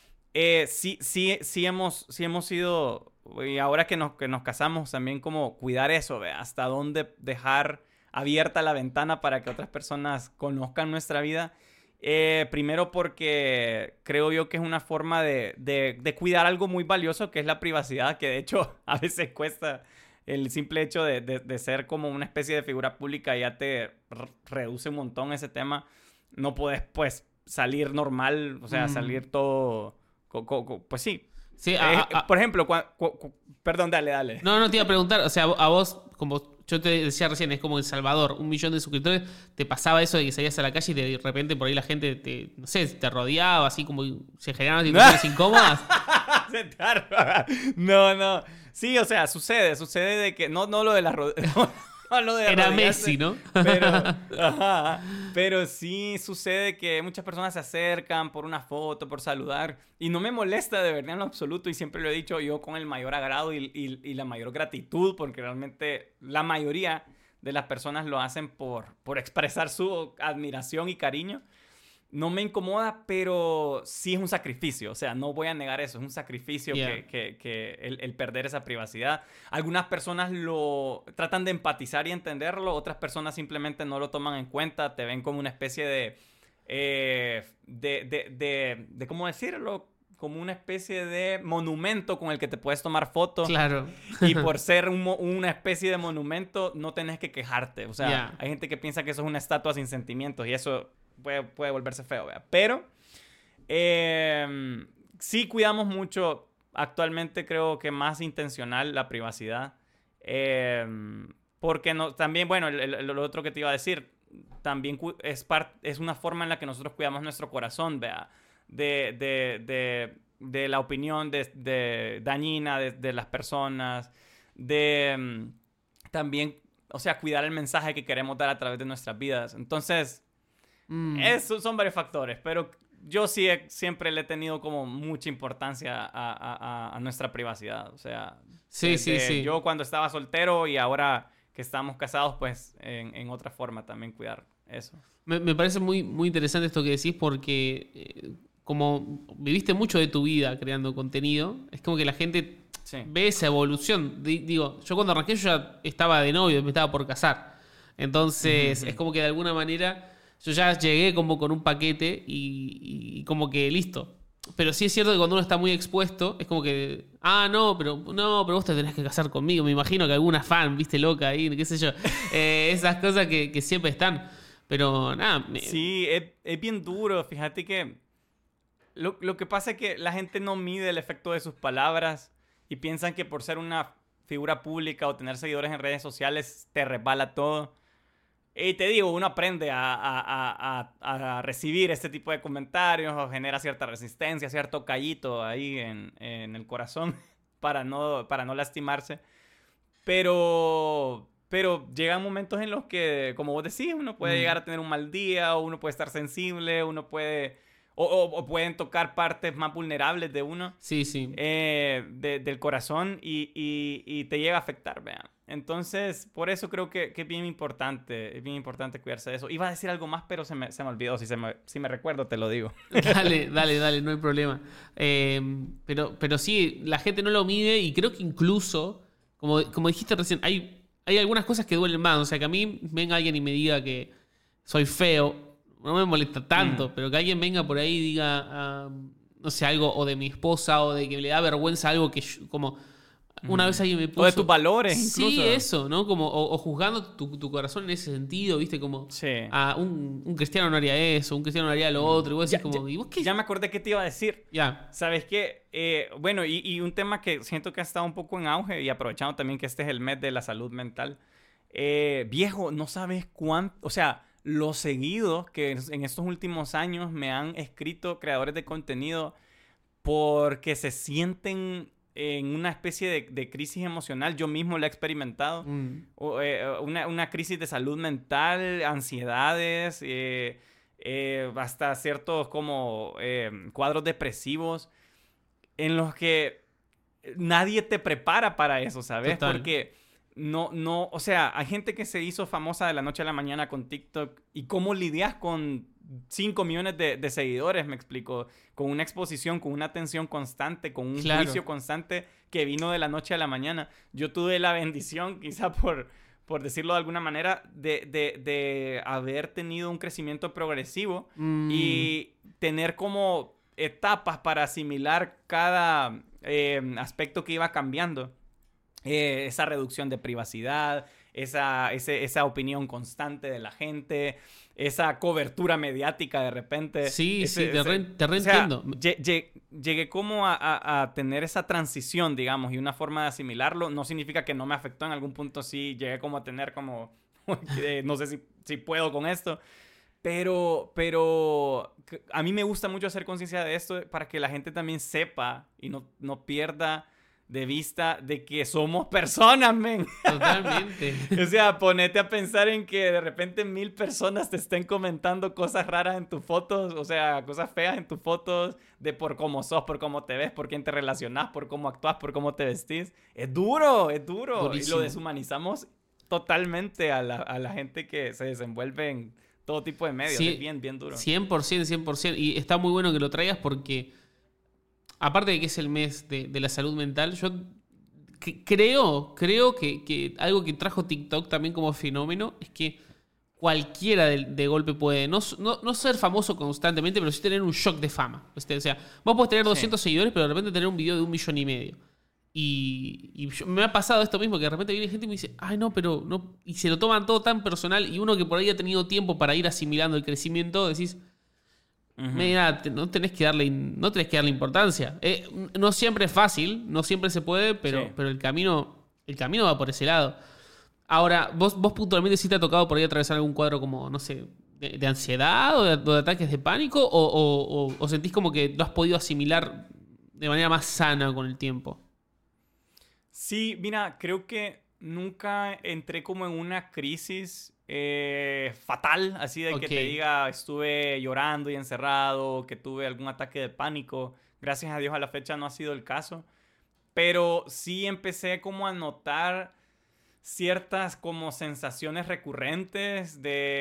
sí hemos sido, y ahora que nos casamos, también como cuidar eso, ¿ve? Hasta dónde dejar abierta la ventana para que otras personas conozcan nuestra vida. Primero porque creo yo que es una forma de cuidar algo muy valioso, que es la privacidad, que de hecho a veces cuesta. El simple hecho de ser como una especie de figura pública ya te reduce un montón ese tema. No puedes, pues, salir normal, o sea, salir todo... pues sí. Por ejemplo, perdón, dale. No, te iba a preguntar, o sea, a vos, como yo te decía recién, es como El Salvador, 1 millón de suscriptores, ¿te pasaba eso de que salías a la calle y de repente por ahí la gente te rodeaba, así como se generaban situaciones incómodas? No. Sí, o sea, sucede de que... No lo de las rodillas. Era Messi, ¿no? Pero sí sucede que muchas personas se acercan por una foto, por saludar. Y no me molesta de verdad en lo absoluto. Y siempre lo he dicho yo con el mayor agrado y la mayor gratitud. Porque realmente la mayoría de las personas lo hacen por expresar su admiración y cariño. No me incomoda, pero sí es un sacrificio. O sea, no voy a negar eso. Es un sacrificio que el perder esa privacidad. Algunas personas lo tratan de empatizar y entenderlo. Otras personas simplemente no lo toman en cuenta. Te ven como una especie de ¿cómo decirlo? Como una especie de monumento con el que te puedes tomar fotos. Claro. Y por ser una especie de monumento, no tenés que quejarte. O sea, hay gente que piensa que eso es una estatua sin sentimientos y eso... Puede volverse feo, ¿verdad? Pero sí cuidamos mucho. Actualmente creo que más intencional la privacidad. Porque también, bueno, lo otro que te iba a decir, también es una forma en la que nosotros cuidamos nuestro corazón, ¿verdad? De la opinión dañina de las personas. También, o sea, cuidar el mensaje que queremos dar a través de nuestras vidas. Entonces... Esos son varios factores, pero yo sí siempre le he tenido como mucha importancia a nuestra privacidad. O sea, sí. Yo cuando estaba soltero y ahora que estamos casados, pues en otra forma también cuidar eso. Me parece muy, muy interesante esto que decís porque como viviste mucho de tu vida creando contenido, es como que la gente ve esa evolución. Digo, yo cuando arranqué yo ya estaba de novio, me estaba por casar. Entonces es como que de alguna manera... yo ya llegué como con un paquete y como que listo. Pero sí es cierto que cuando uno está muy expuesto, es como que, no, pero vos te tenés que casar conmigo. Me imagino que alguna fan, viste, loca ahí, qué sé yo. Esas cosas que siempre están. Pero nada. Sí, es bien duro. Fíjate que lo que pasa es que la gente no mide el efecto de sus palabras y piensan que por ser una figura pública o tener seguidores en redes sociales te resbala todo. Y te digo, uno aprende a recibir este tipo de comentarios, o genera cierta resistencia, cierto callito ahí en el corazón para no lastimarse. Pero llegan momentos en los que, como vos decís, uno puede llegar a tener un mal día, o uno puede estar sensible, uno puede... O pueden tocar partes más vulnerables de uno. Sí, sí. Del corazón y te llega a afectar, vean. Entonces, por eso creo que es bien importante cuidarse de eso. Iba a decir algo más, pero se me olvidó. Si me recuerdo, te lo digo. Dale, no hay problema. Pero sí, la gente no lo mide y creo que incluso, como dijiste recién, hay algunas cosas que duelen más. O sea, que a mí venga alguien y me diga que soy feo, no me molesta tanto, pero que alguien venga por ahí y diga, no sé, algo o de mi esposa o de que le da vergüenza algo que yo, como una vez alguien me puso... O de tus valores, incluso. Sí, eso, ¿no? Como, o juzgando tu corazón en ese sentido, ¿viste? Como, Sí. Un cristiano no haría eso, un cristiano no haría lo otro, y vos decís ¿y vos qué? Ya me acordé que te iba a decir. Ya. ¿Sabes qué? Bueno, y un tema que siento que ha estado un poco en auge, y aprovechando también que este es el mes de la salud mental. Viejo, no sabes cuánto... O sea, los seguidos que en estos últimos años me han escrito creadores de contenido porque se sienten en una especie de crisis emocional. Yo mismo la he experimentado. Una crisis de salud mental, ansiedades, hasta ciertos como cuadros depresivos en los que nadie te prepara para eso, ¿sabes? Total. Porque o sea, hay gente que se hizo famosa de la noche a la mañana con TikTok. ¿Y cómo lidias con 5 millones de seguidores? Me explico. Con una exposición, con una atención constante, con un juicio constante que vino de la noche a la mañana. Yo tuve la bendición, quizá por decirlo de alguna manera, de haber tenido un crecimiento progresivo y tener como etapas para asimilar cada aspecto que iba cambiando. Esa reducción de privacidad, esa opinión constante de la gente, esa cobertura mediática de repente. Sí, te reentiendo. O sea, llegué como a tener esa transición, digamos, y una forma de asimilarlo. No significa que no me afectó en algún punto, sí llegué como a tener como, no sé si puedo con esto. Pero a mí me gusta mucho hacer conciencia de esto para que la gente también sepa y no pierda de vista de que somos personas, men. Totalmente. O sea, ponete a pensar en que de repente 1000 personas te estén comentando cosas raras en tus fotos, o sea, cosas feas en tus fotos, de por cómo sos, por cómo te ves, por quién te relacionás, por cómo actúas, por cómo te vestís. Es duro. Durísimo. Y lo deshumanizamos totalmente a la gente que se desenvuelve en todo tipo de medios. Sí, es bien duro. 100%. Y está muy bueno que lo traigas porque, aparte de que es el mes de la salud mental, yo creo que algo que trajo TikTok también como fenómeno es que cualquiera de golpe puede no ser famoso constantemente, pero sí tener un shock de fama. O sea, vos podés tener 200 seguidores, pero de repente tener un video de 1,5 millones. Y me ha pasado esto mismo, que de repente viene gente y me dice, ay no, pero no. Y se lo toman todo tan personal, y uno que por ahí ha tenido tiempo para ir asimilando el crecimiento, decís, mira, no tenés que darle importancia. No siempre es fácil, no siempre se puede, pero el camino va por ese lado. Ahora, vos puntualmente sí te ha tocado por ahí atravesar algún cuadro como, no sé, de ansiedad o de ataques de pánico, o sentís como que lo has podido asimilar de manera más sana con el tiempo. Sí, mira, creo que nunca entré como en una crisis fatal, así de que te diga estuve llorando y encerrado, que tuve algún ataque de pánico. Gracias a Dios a la fecha no ha sido el caso. Pero sí empecé como a notar ciertas como sensaciones recurrentes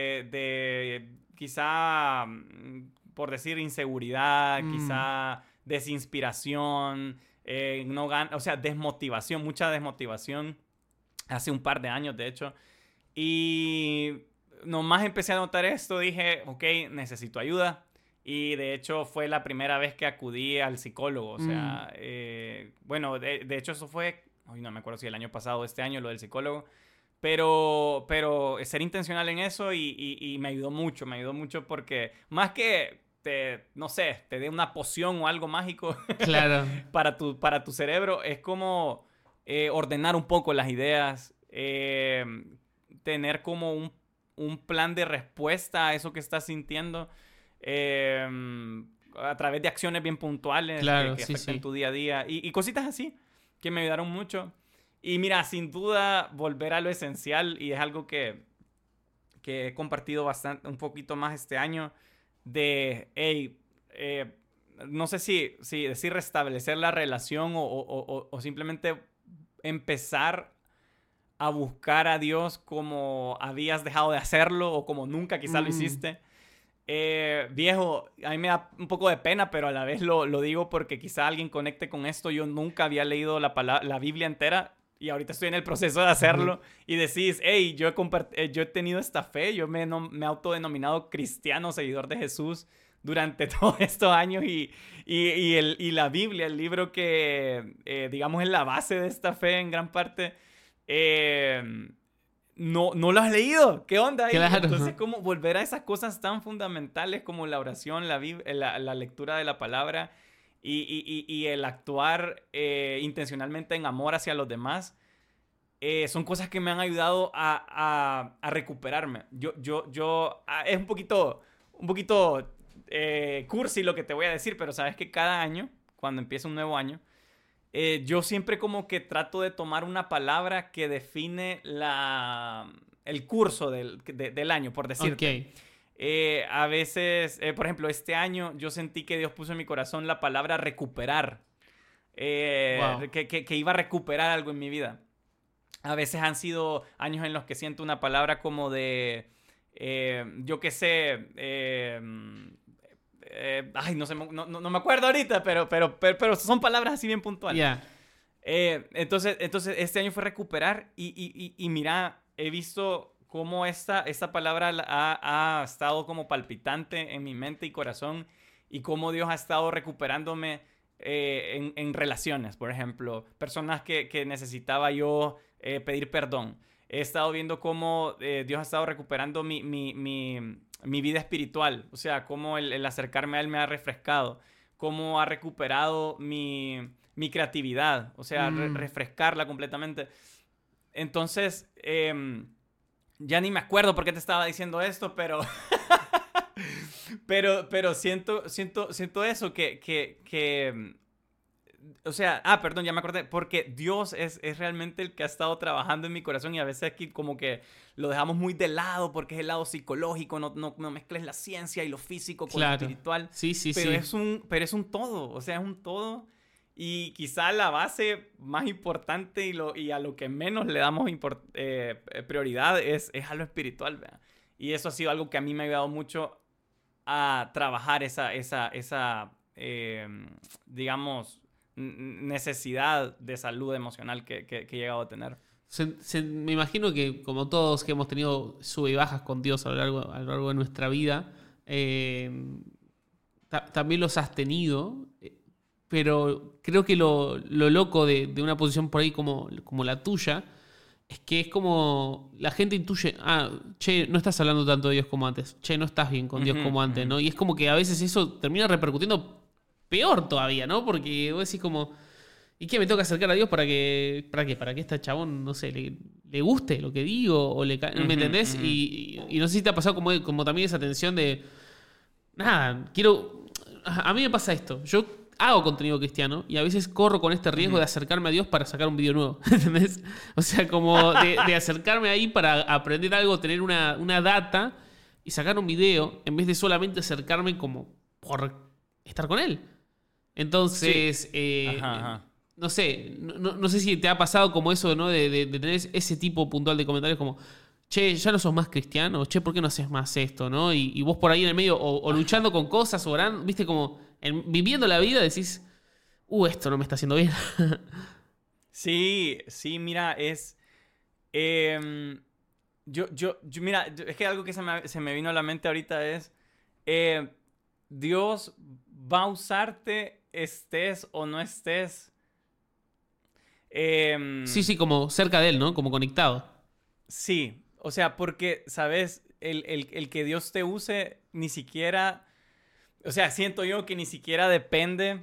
de quizá, por decir, inseguridad, quizá desinspiración, o sea, desmotivación, mucha desmotivación, hace un par de años de hecho. Y nomás empecé a notar esto, dije, ok, necesito ayuda. Y de hecho fue la primera vez que acudí al psicólogo. O sea, bueno, de hecho eso fue, ay, no me acuerdo si el año pasado o este año lo del psicólogo. Pero ser intencional en eso y me ayudó mucho porque más que no sé, te dé una poción o algo mágico Claro. para tu cerebro, es como ordenar un poco las ideas, tener como un plan de respuesta a eso que estás sintiendo, a través de acciones bien puntuales Claro, que sí, afecten sí. tu día a día y cositas así que me ayudaron mucho. Y mira, sin duda, volver a lo esencial, y es algo que he compartido bastante, un poquito más este año, de, hey, no sé si decir restablecer la relación o simplemente empezar a buscar a Dios como habías dejado de hacerlo o como nunca quizá lo hiciste. Viejo, a mí me da un poco de pena, pero a la vez lo digo porque quizá alguien conecte con esto. Yo nunca había leído la Biblia entera. Y ahorita estoy en el proceso de hacerlo. Y decís, hey, yo he tenido esta fe. Yo me he autodenominado cristiano, seguidor de Jesús durante todos estos años. Y la Biblia, el libro que, digamos, es la base de esta fe en gran parte, no lo has leído. ¿Qué onda ahí? Claro. Entonces, ¿cómo volver a esas cosas tan fundamentales como la oración, la lectura de la palabra? Y el actuar intencionalmente en amor hacia los demás, son cosas que me han ayudado a recuperarme. Es un poquito cursi lo que te voy a decir, pero sabes que cada año, cuando empieza un nuevo año, yo siempre como que trato de tomar una palabra que define el curso del año, por decirte. Okay. A veces, por ejemplo, este año yo sentí que Dios puso en mi corazón la palabra recuperar. Wow. Que iba a recuperar algo en mi vida. A veces han sido años en los que siento una palabra como de, yo qué sé, ay, no me acuerdo ahorita, pero son palabras así bien puntuales. Yeah. Entonces, este año fue recuperar y mira, he visto cómo esta palabra ha estado como palpitante en mi mente y corazón, y cómo Dios ha estado recuperándome en relaciones, por ejemplo, personas que necesitaba yo pedir perdón. He estado viendo cómo Dios ha estado recuperando mi vida espiritual, o sea, cómo el acercarme a Él me ha refrescado, cómo ha recuperado mi creatividad, o sea, refrescarla completamente. Entonces, ya ni me acuerdo por qué te estaba diciendo esto, pero pero siento eso, que o sea, perdón, ya me acordé, porque Dios es realmente el que ha estado trabajando en mi corazón, y a veces aquí como que lo dejamos muy de lado porque es el lado psicológico, no mezcles la ciencia y lo físico con lo espiritual. Sí, sí, pero sí. pero es un todo, o sea, es un todo. Y quizá la base más importante y a lo que menos le damos prioridad es a lo espiritual, ¿verdad? Y eso ha sido algo que a mí me ha ayudado mucho a trabajar esa digamos, necesidad de salud emocional que he llegado a tener. Me imagino que, como todos que hemos tenido sube y bajas con Dios a lo largo de nuestra vida, también los has tenido. Pero creo que lo loco de una posición por ahí como la tuya es que es como la gente intuye, che, no estás hablando tanto de Dios como antes, che, no estás bien con Dios como antes, ¿no? Y es como que a veces eso termina repercutiendo peor todavía, ¿no? Porque vos decís como, ¿y qué? ¿Me tengo que acercar a Dios para qué? ¿Para que a este chabón, no sé, le guste lo que digo? O ¿me entendés? Y no sé si te ha pasado como también esa tensión de, nada, a mí me pasa esto, yo hago contenido cristiano y a veces corro con este riesgo de acercarme a Dios para sacar un video nuevo, ¿entendés? O sea, como de acercarme ahí para aprender algo, tener una data y sacar un video en vez de solamente acercarme como por estar con Él. Entonces, sí. No sé, no sé si te ha pasado como eso, ¿no? De tener ese tipo puntual de comentarios como, che, ya no sos más cristiano, che, ¿por qué no haces más esto, no? Y vos por ahí en el medio, o luchando con cosas, orando, viste, como viviendo la vida decís, esto no me está haciendo bien. Sí, mira, Mira, es que algo que se me vino a la mente ahorita es, Dios va a usarte, estés o no estés. Sí, como cerca de él, ¿no? Como conectado. Sí, o sea, porque, ¿sabes? El que Dios te use ni siquiera, o sea, siento yo que ni siquiera depende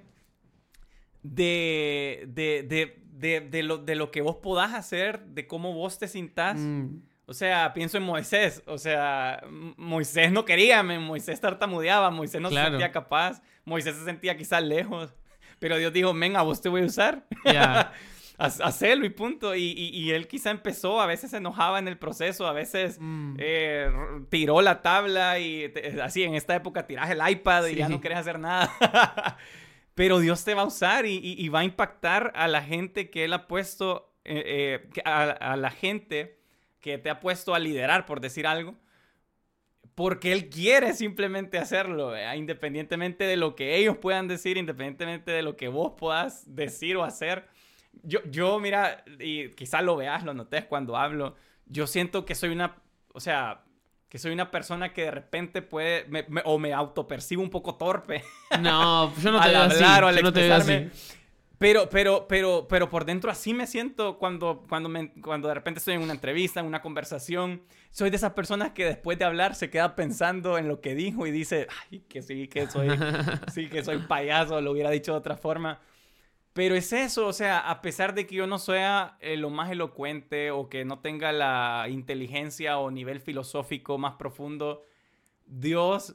de lo que vos podás hacer, de cómo vos te sintás. O sea, pienso en Moisés. O sea, Moisés no quería, Moisés tartamudeaba, Moisés no se sentía capaz, Moisés se sentía quizás lejos. Pero Dios dijo, ven, a vos te voy a usar. Yeah. Hacerlo y punto. Y él quizá empezó, a veces se enojaba en el proceso, a veces tiró la tabla y así en esta época tirás el iPad y ya no querés hacer nada. Pero Dios te va a usar y va a impactar a la gente que Él ha puesto, a la gente que te ha puesto a liderar, por decir algo, porque Él quiere simplemente hacerlo, independientemente de lo que ellos puedan decir, independientemente de lo que vos puedas decir o hacer. Yo mira, y quizás lo veas, lo notes cuando hablo, yo siento que soy que soy una persona que de repente puede, o me autopercibo un poco torpe. No, yo no te al veo hablar así. o al Yo no te veo expresarme. así. Pero por dentro así me siento cuando de repente estoy en una entrevista, en una conversación. Soy de esas personas que después de hablar se queda pensando en lo que dijo y dice, ay, que soy payaso, lo hubiera dicho de otra forma. Pero es eso, o sea, a pesar de que yo no sea lo más elocuente o que no tenga la inteligencia o nivel filosófico más profundo, Dios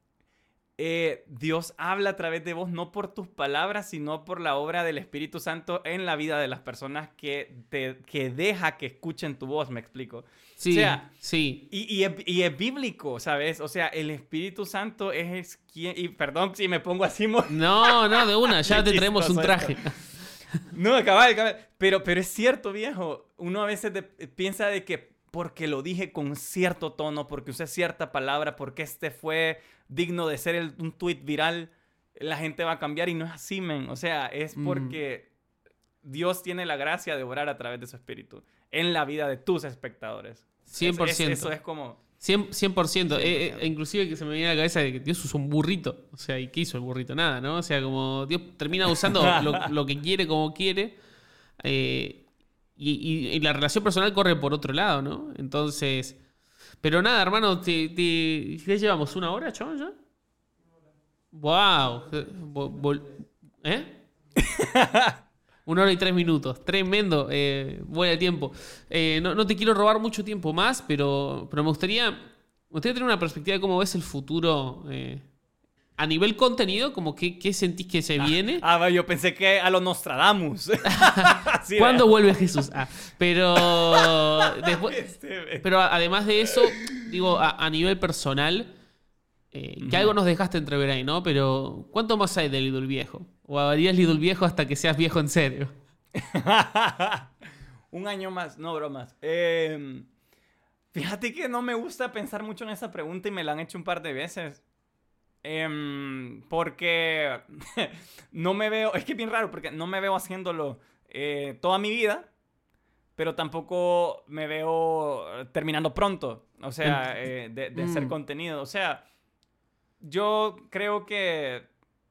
habla a través de vos no por tus palabras, sino por la obra del Espíritu Santo en la vida de las personas que deja que escuchen tu voz, ¿me explico? Sí, o sea, sí. Y es bíblico, ¿sabes? O sea, el Espíritu Santo es quien... Y perdón si me pongo así... No, de una, ya te traemos un traje. No, cabal. Pero es cierto, viejo. Uno a veces piensa de que porque lo dije con cierto tono, porque usé cierta palabra, porque este fue digno de ser un tweet viral, la gente va a cambiar y no es así, men. O sea, es porque Dios tiene la gracia de obrar a través de su espíritu en la vida de tus espectadores. 100%. Eso es como... 100%. Inclusive que se me viene a la cabeza de que Dios usó un burrito. O sea, ¿y qué hizo el burrito? Nada, ¿no? O sea, como Dios termina usando lo que quiere, como quiere. Y la relación personal corre por otro lado, ¿no? Entonces... Pero nada, hermano, ¿qué llevamos? ¿1 hora, chabón, ya? ¡Wow! ¿Eh? 1 hora y 3 minutos. Tremendo. Vuela el tiempo. No te quiero robar mucho tiempo más, pero me gustaría tener una perspectiva de cómo ves el futuro a nivel contenido, como qué sentís que se viene. Yo pensé que a los Nostradamus. Sí, ¿cuándo vuelve Jesús? Pero después, pero además de eso, digo, a nivel personal, que algo nos dejaste entrever ahí, ¿no? Pero ¿cuánto más hay de Lidl viejo? ¿O harías Lidl viejo hasta que seas viejo en serio? 1 año más, no bromas. Fíjate que no me gusta pensar mucho en esa pregunta y me la han hecho un par de veces. Porque no me veo, es que es bien raro, porque no me veo haciéndolo toda mi vida, pero tampoco me veo terminando pronto, o sea, de hacer contenido. O sea, yo creo que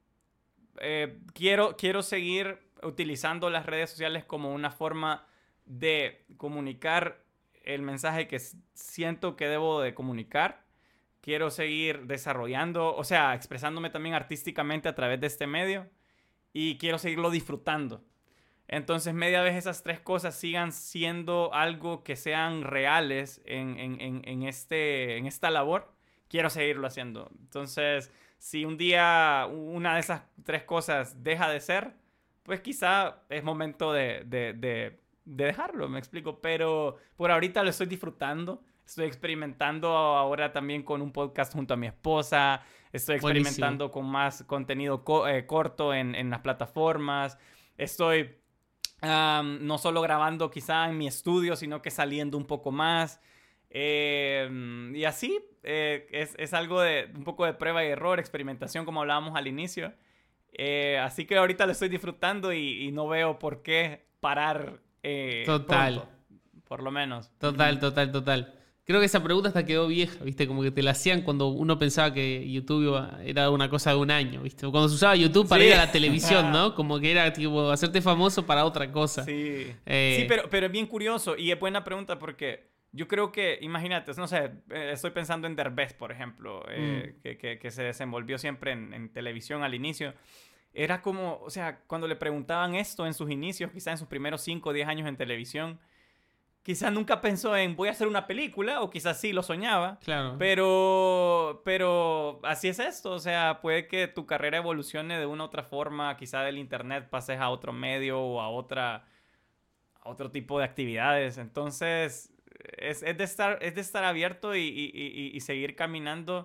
quiero seguir utilizando las redes sociales como una forma de comunicar el mensaje que siento que debo de comunicar. Quiero seguir desarrollando, o sea, expresándome también artísticamente a través de este medio. Y quiero seguirlo disfrutando. Entonces, media vez esas 3 cosas sigan siendo algo que sean reales en esta labor, quiero seguirlo haciendo. Entonces, si un día una de esas 3 cosas deja de ser, pues quizá es momento de dejarlo, me explico. Pero por ahorita lo estoy disfrutando. Estoy experimentando ahora también con un podcast junto a mi esposa. Estoy experimentando con más contenido corto en las plataformas. Estoy no solo grabando quizá en mi estudio, sino que saliendo un poco más. Y así es algo de un poco de prueba y error, experimentación como hablábamos al inicio. Así que ahorita lo estoy disfrutando y no veo por qué parar Total. pronto, por lo menos. Total. Creo que esa pregunta hasta quedó vieja, ¿viste? Como que te la hacían cuando uno pensaba que YouTube era una cosa de un año, ¿viste? Cuando se usaba YouTube para ir a la televisión, ¿no? Como que era tipo hacerte famoso para otra cosa. Sí, sí, pero es bien curioso y es buena pregunta porque yo creo que, imagínate, no sé, estoy pensando en Derbez, por ejemplo, que se desenvolvió siempre en televisión al inicio. Era como, o sea, cuando le preguntaban esto en sus inicios, quizás en sus primeros 5 o 10 años en televisión, quizás nunca pensó en voy a hacer una película, o quizás sí lo soñaba. Claro. Pero así es esto. O sea, puede que tu carrera evolucione de una u otra forma. Quizás del internet pases a otro medio o a otro tipo de actividades. Entonces, es de estar abierto y seguir caminando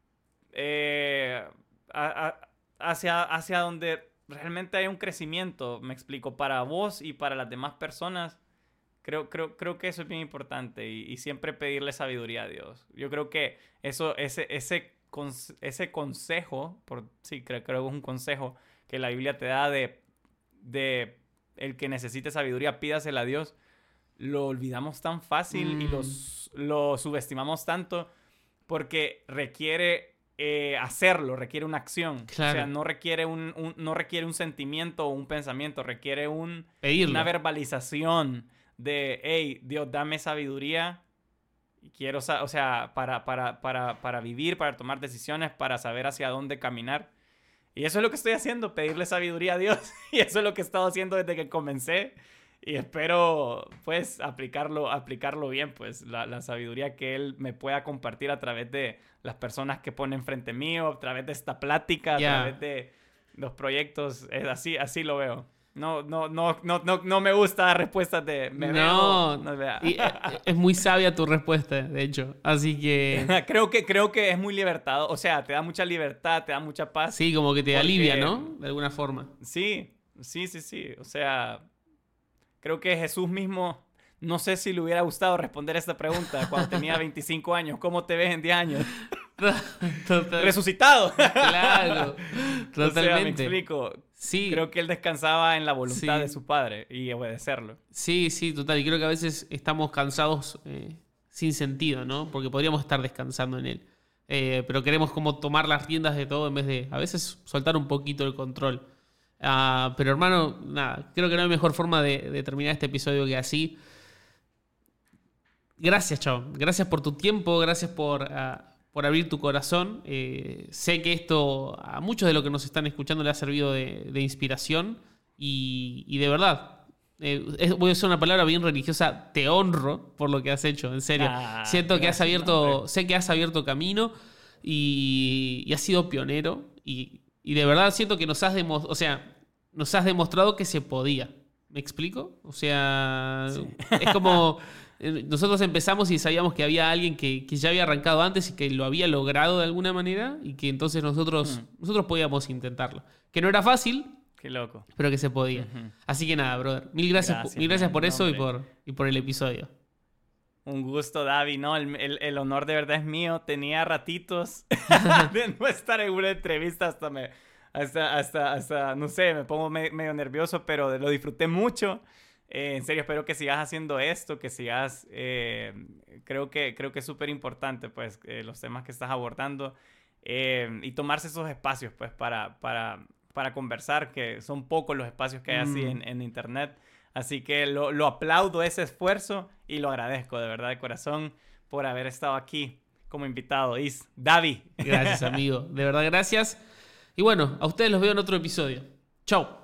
hacia donde realmente hay un crecimiento, me explico, para vos y para las demás personas. Creo que eso es bien importante y siempre pedirle sabiduría a Dios. Yo creo que ese consejo, sí, creo que es un consejo que la Biblia te da de el que necesite sabiduría, pídasela a Dios. Lo olvidamos tan fácil y lo subestimamos tanto porque requiere hacerlo, requiere una acción. Claro. O sea, no requiere no requiere un sentimiento o un pensamiento, requiere una verbalización de, hey, Dios, dame sabiduría y quiero, o sea, para vivir, para tomar decisiones, para saber hacia dónde caminar. Y eso es lo que estoy haciendo, pedirle sabiduría a Dios. Y eso es lo que he estado haciendo desde que comencé. Y espero, pues, aplicarlo bien, pues, la sabiduría que Él me pueda compartir a través de las personas que pone enfrente mío, a través de esta plática, a través de los proyectos. Es así lo veo. No me gusta dar respuestas de es muy sabia tu respuesta, de hecho. Así que creo que es muy libertador. O sea, te da mucha libertad, te da mucha paz. Sí, como que te alivia, ¿no? De alguna forma. Sí. O sea, creo que Jesús mismo, no sé si le hubiera gustado responder esta pregunta cuando tenía 25 años. ¿Cómo te ves en 10 años? Total. Resucitado. Claro, totalmente. O sea, me explico. Sí. Creo que él descansaba en la voluntad de su padre y obedecerlo. Sí, total. Y creo que a veces estamos cansados sin sentido, ¿no? Porque podríamos estar descansando en él. Pero queremos como tomar las riendas de todo en vez de, a veces, soltar un poquito el control. Pero hermano, nada, creo que no hay mejor forma de terminar este episodio que así. Gracias, chavo. Gracias por tu tiempo, gracias por abrir tu corazón. Sé que esto a muchos de los que nos están escuchando le ha servido de inspiración y de verdad, voy a usar una palabra bien religiosa, te honro por lo que has hecho, en serio. Siento que sé que has abierto camino y has sido pionero y de verdad siento que nos has demostrado que se podía. ¿Me explico? O sea, sí. Es como nosotros empezamos y sabíamos que había alguien que ya había arrancado antes y que lo había logrado de alguna manera y que entonces nosotros podíamos intentarlo. Que no era fácil. Qué loco. Pero que se podía. Así que nada, brother. Mil gracias por eso y por el episodio. Un gusto, David. No, el honor de verdad es mío. Tenía ratitos de no estar en una entrevista hasta no sé, me pongo medio nervioso, pero lo disfruté mucho. En serio, espero que sigas haciendo esto, que sigas... creo que es súper importante, pues, los temas que estás abordando y tomarse esos espacios, pues, para conversar, que son pocos los espacios que hay así en internet. Así que lo aplaudo ese esfuerzo y lo agradezco de verdad de corazón por haber estado aquí como invitado. David. Gracias, amigo. De verdad, gracias. Y bueno, a ustedes los veo en otro episodio. Chau.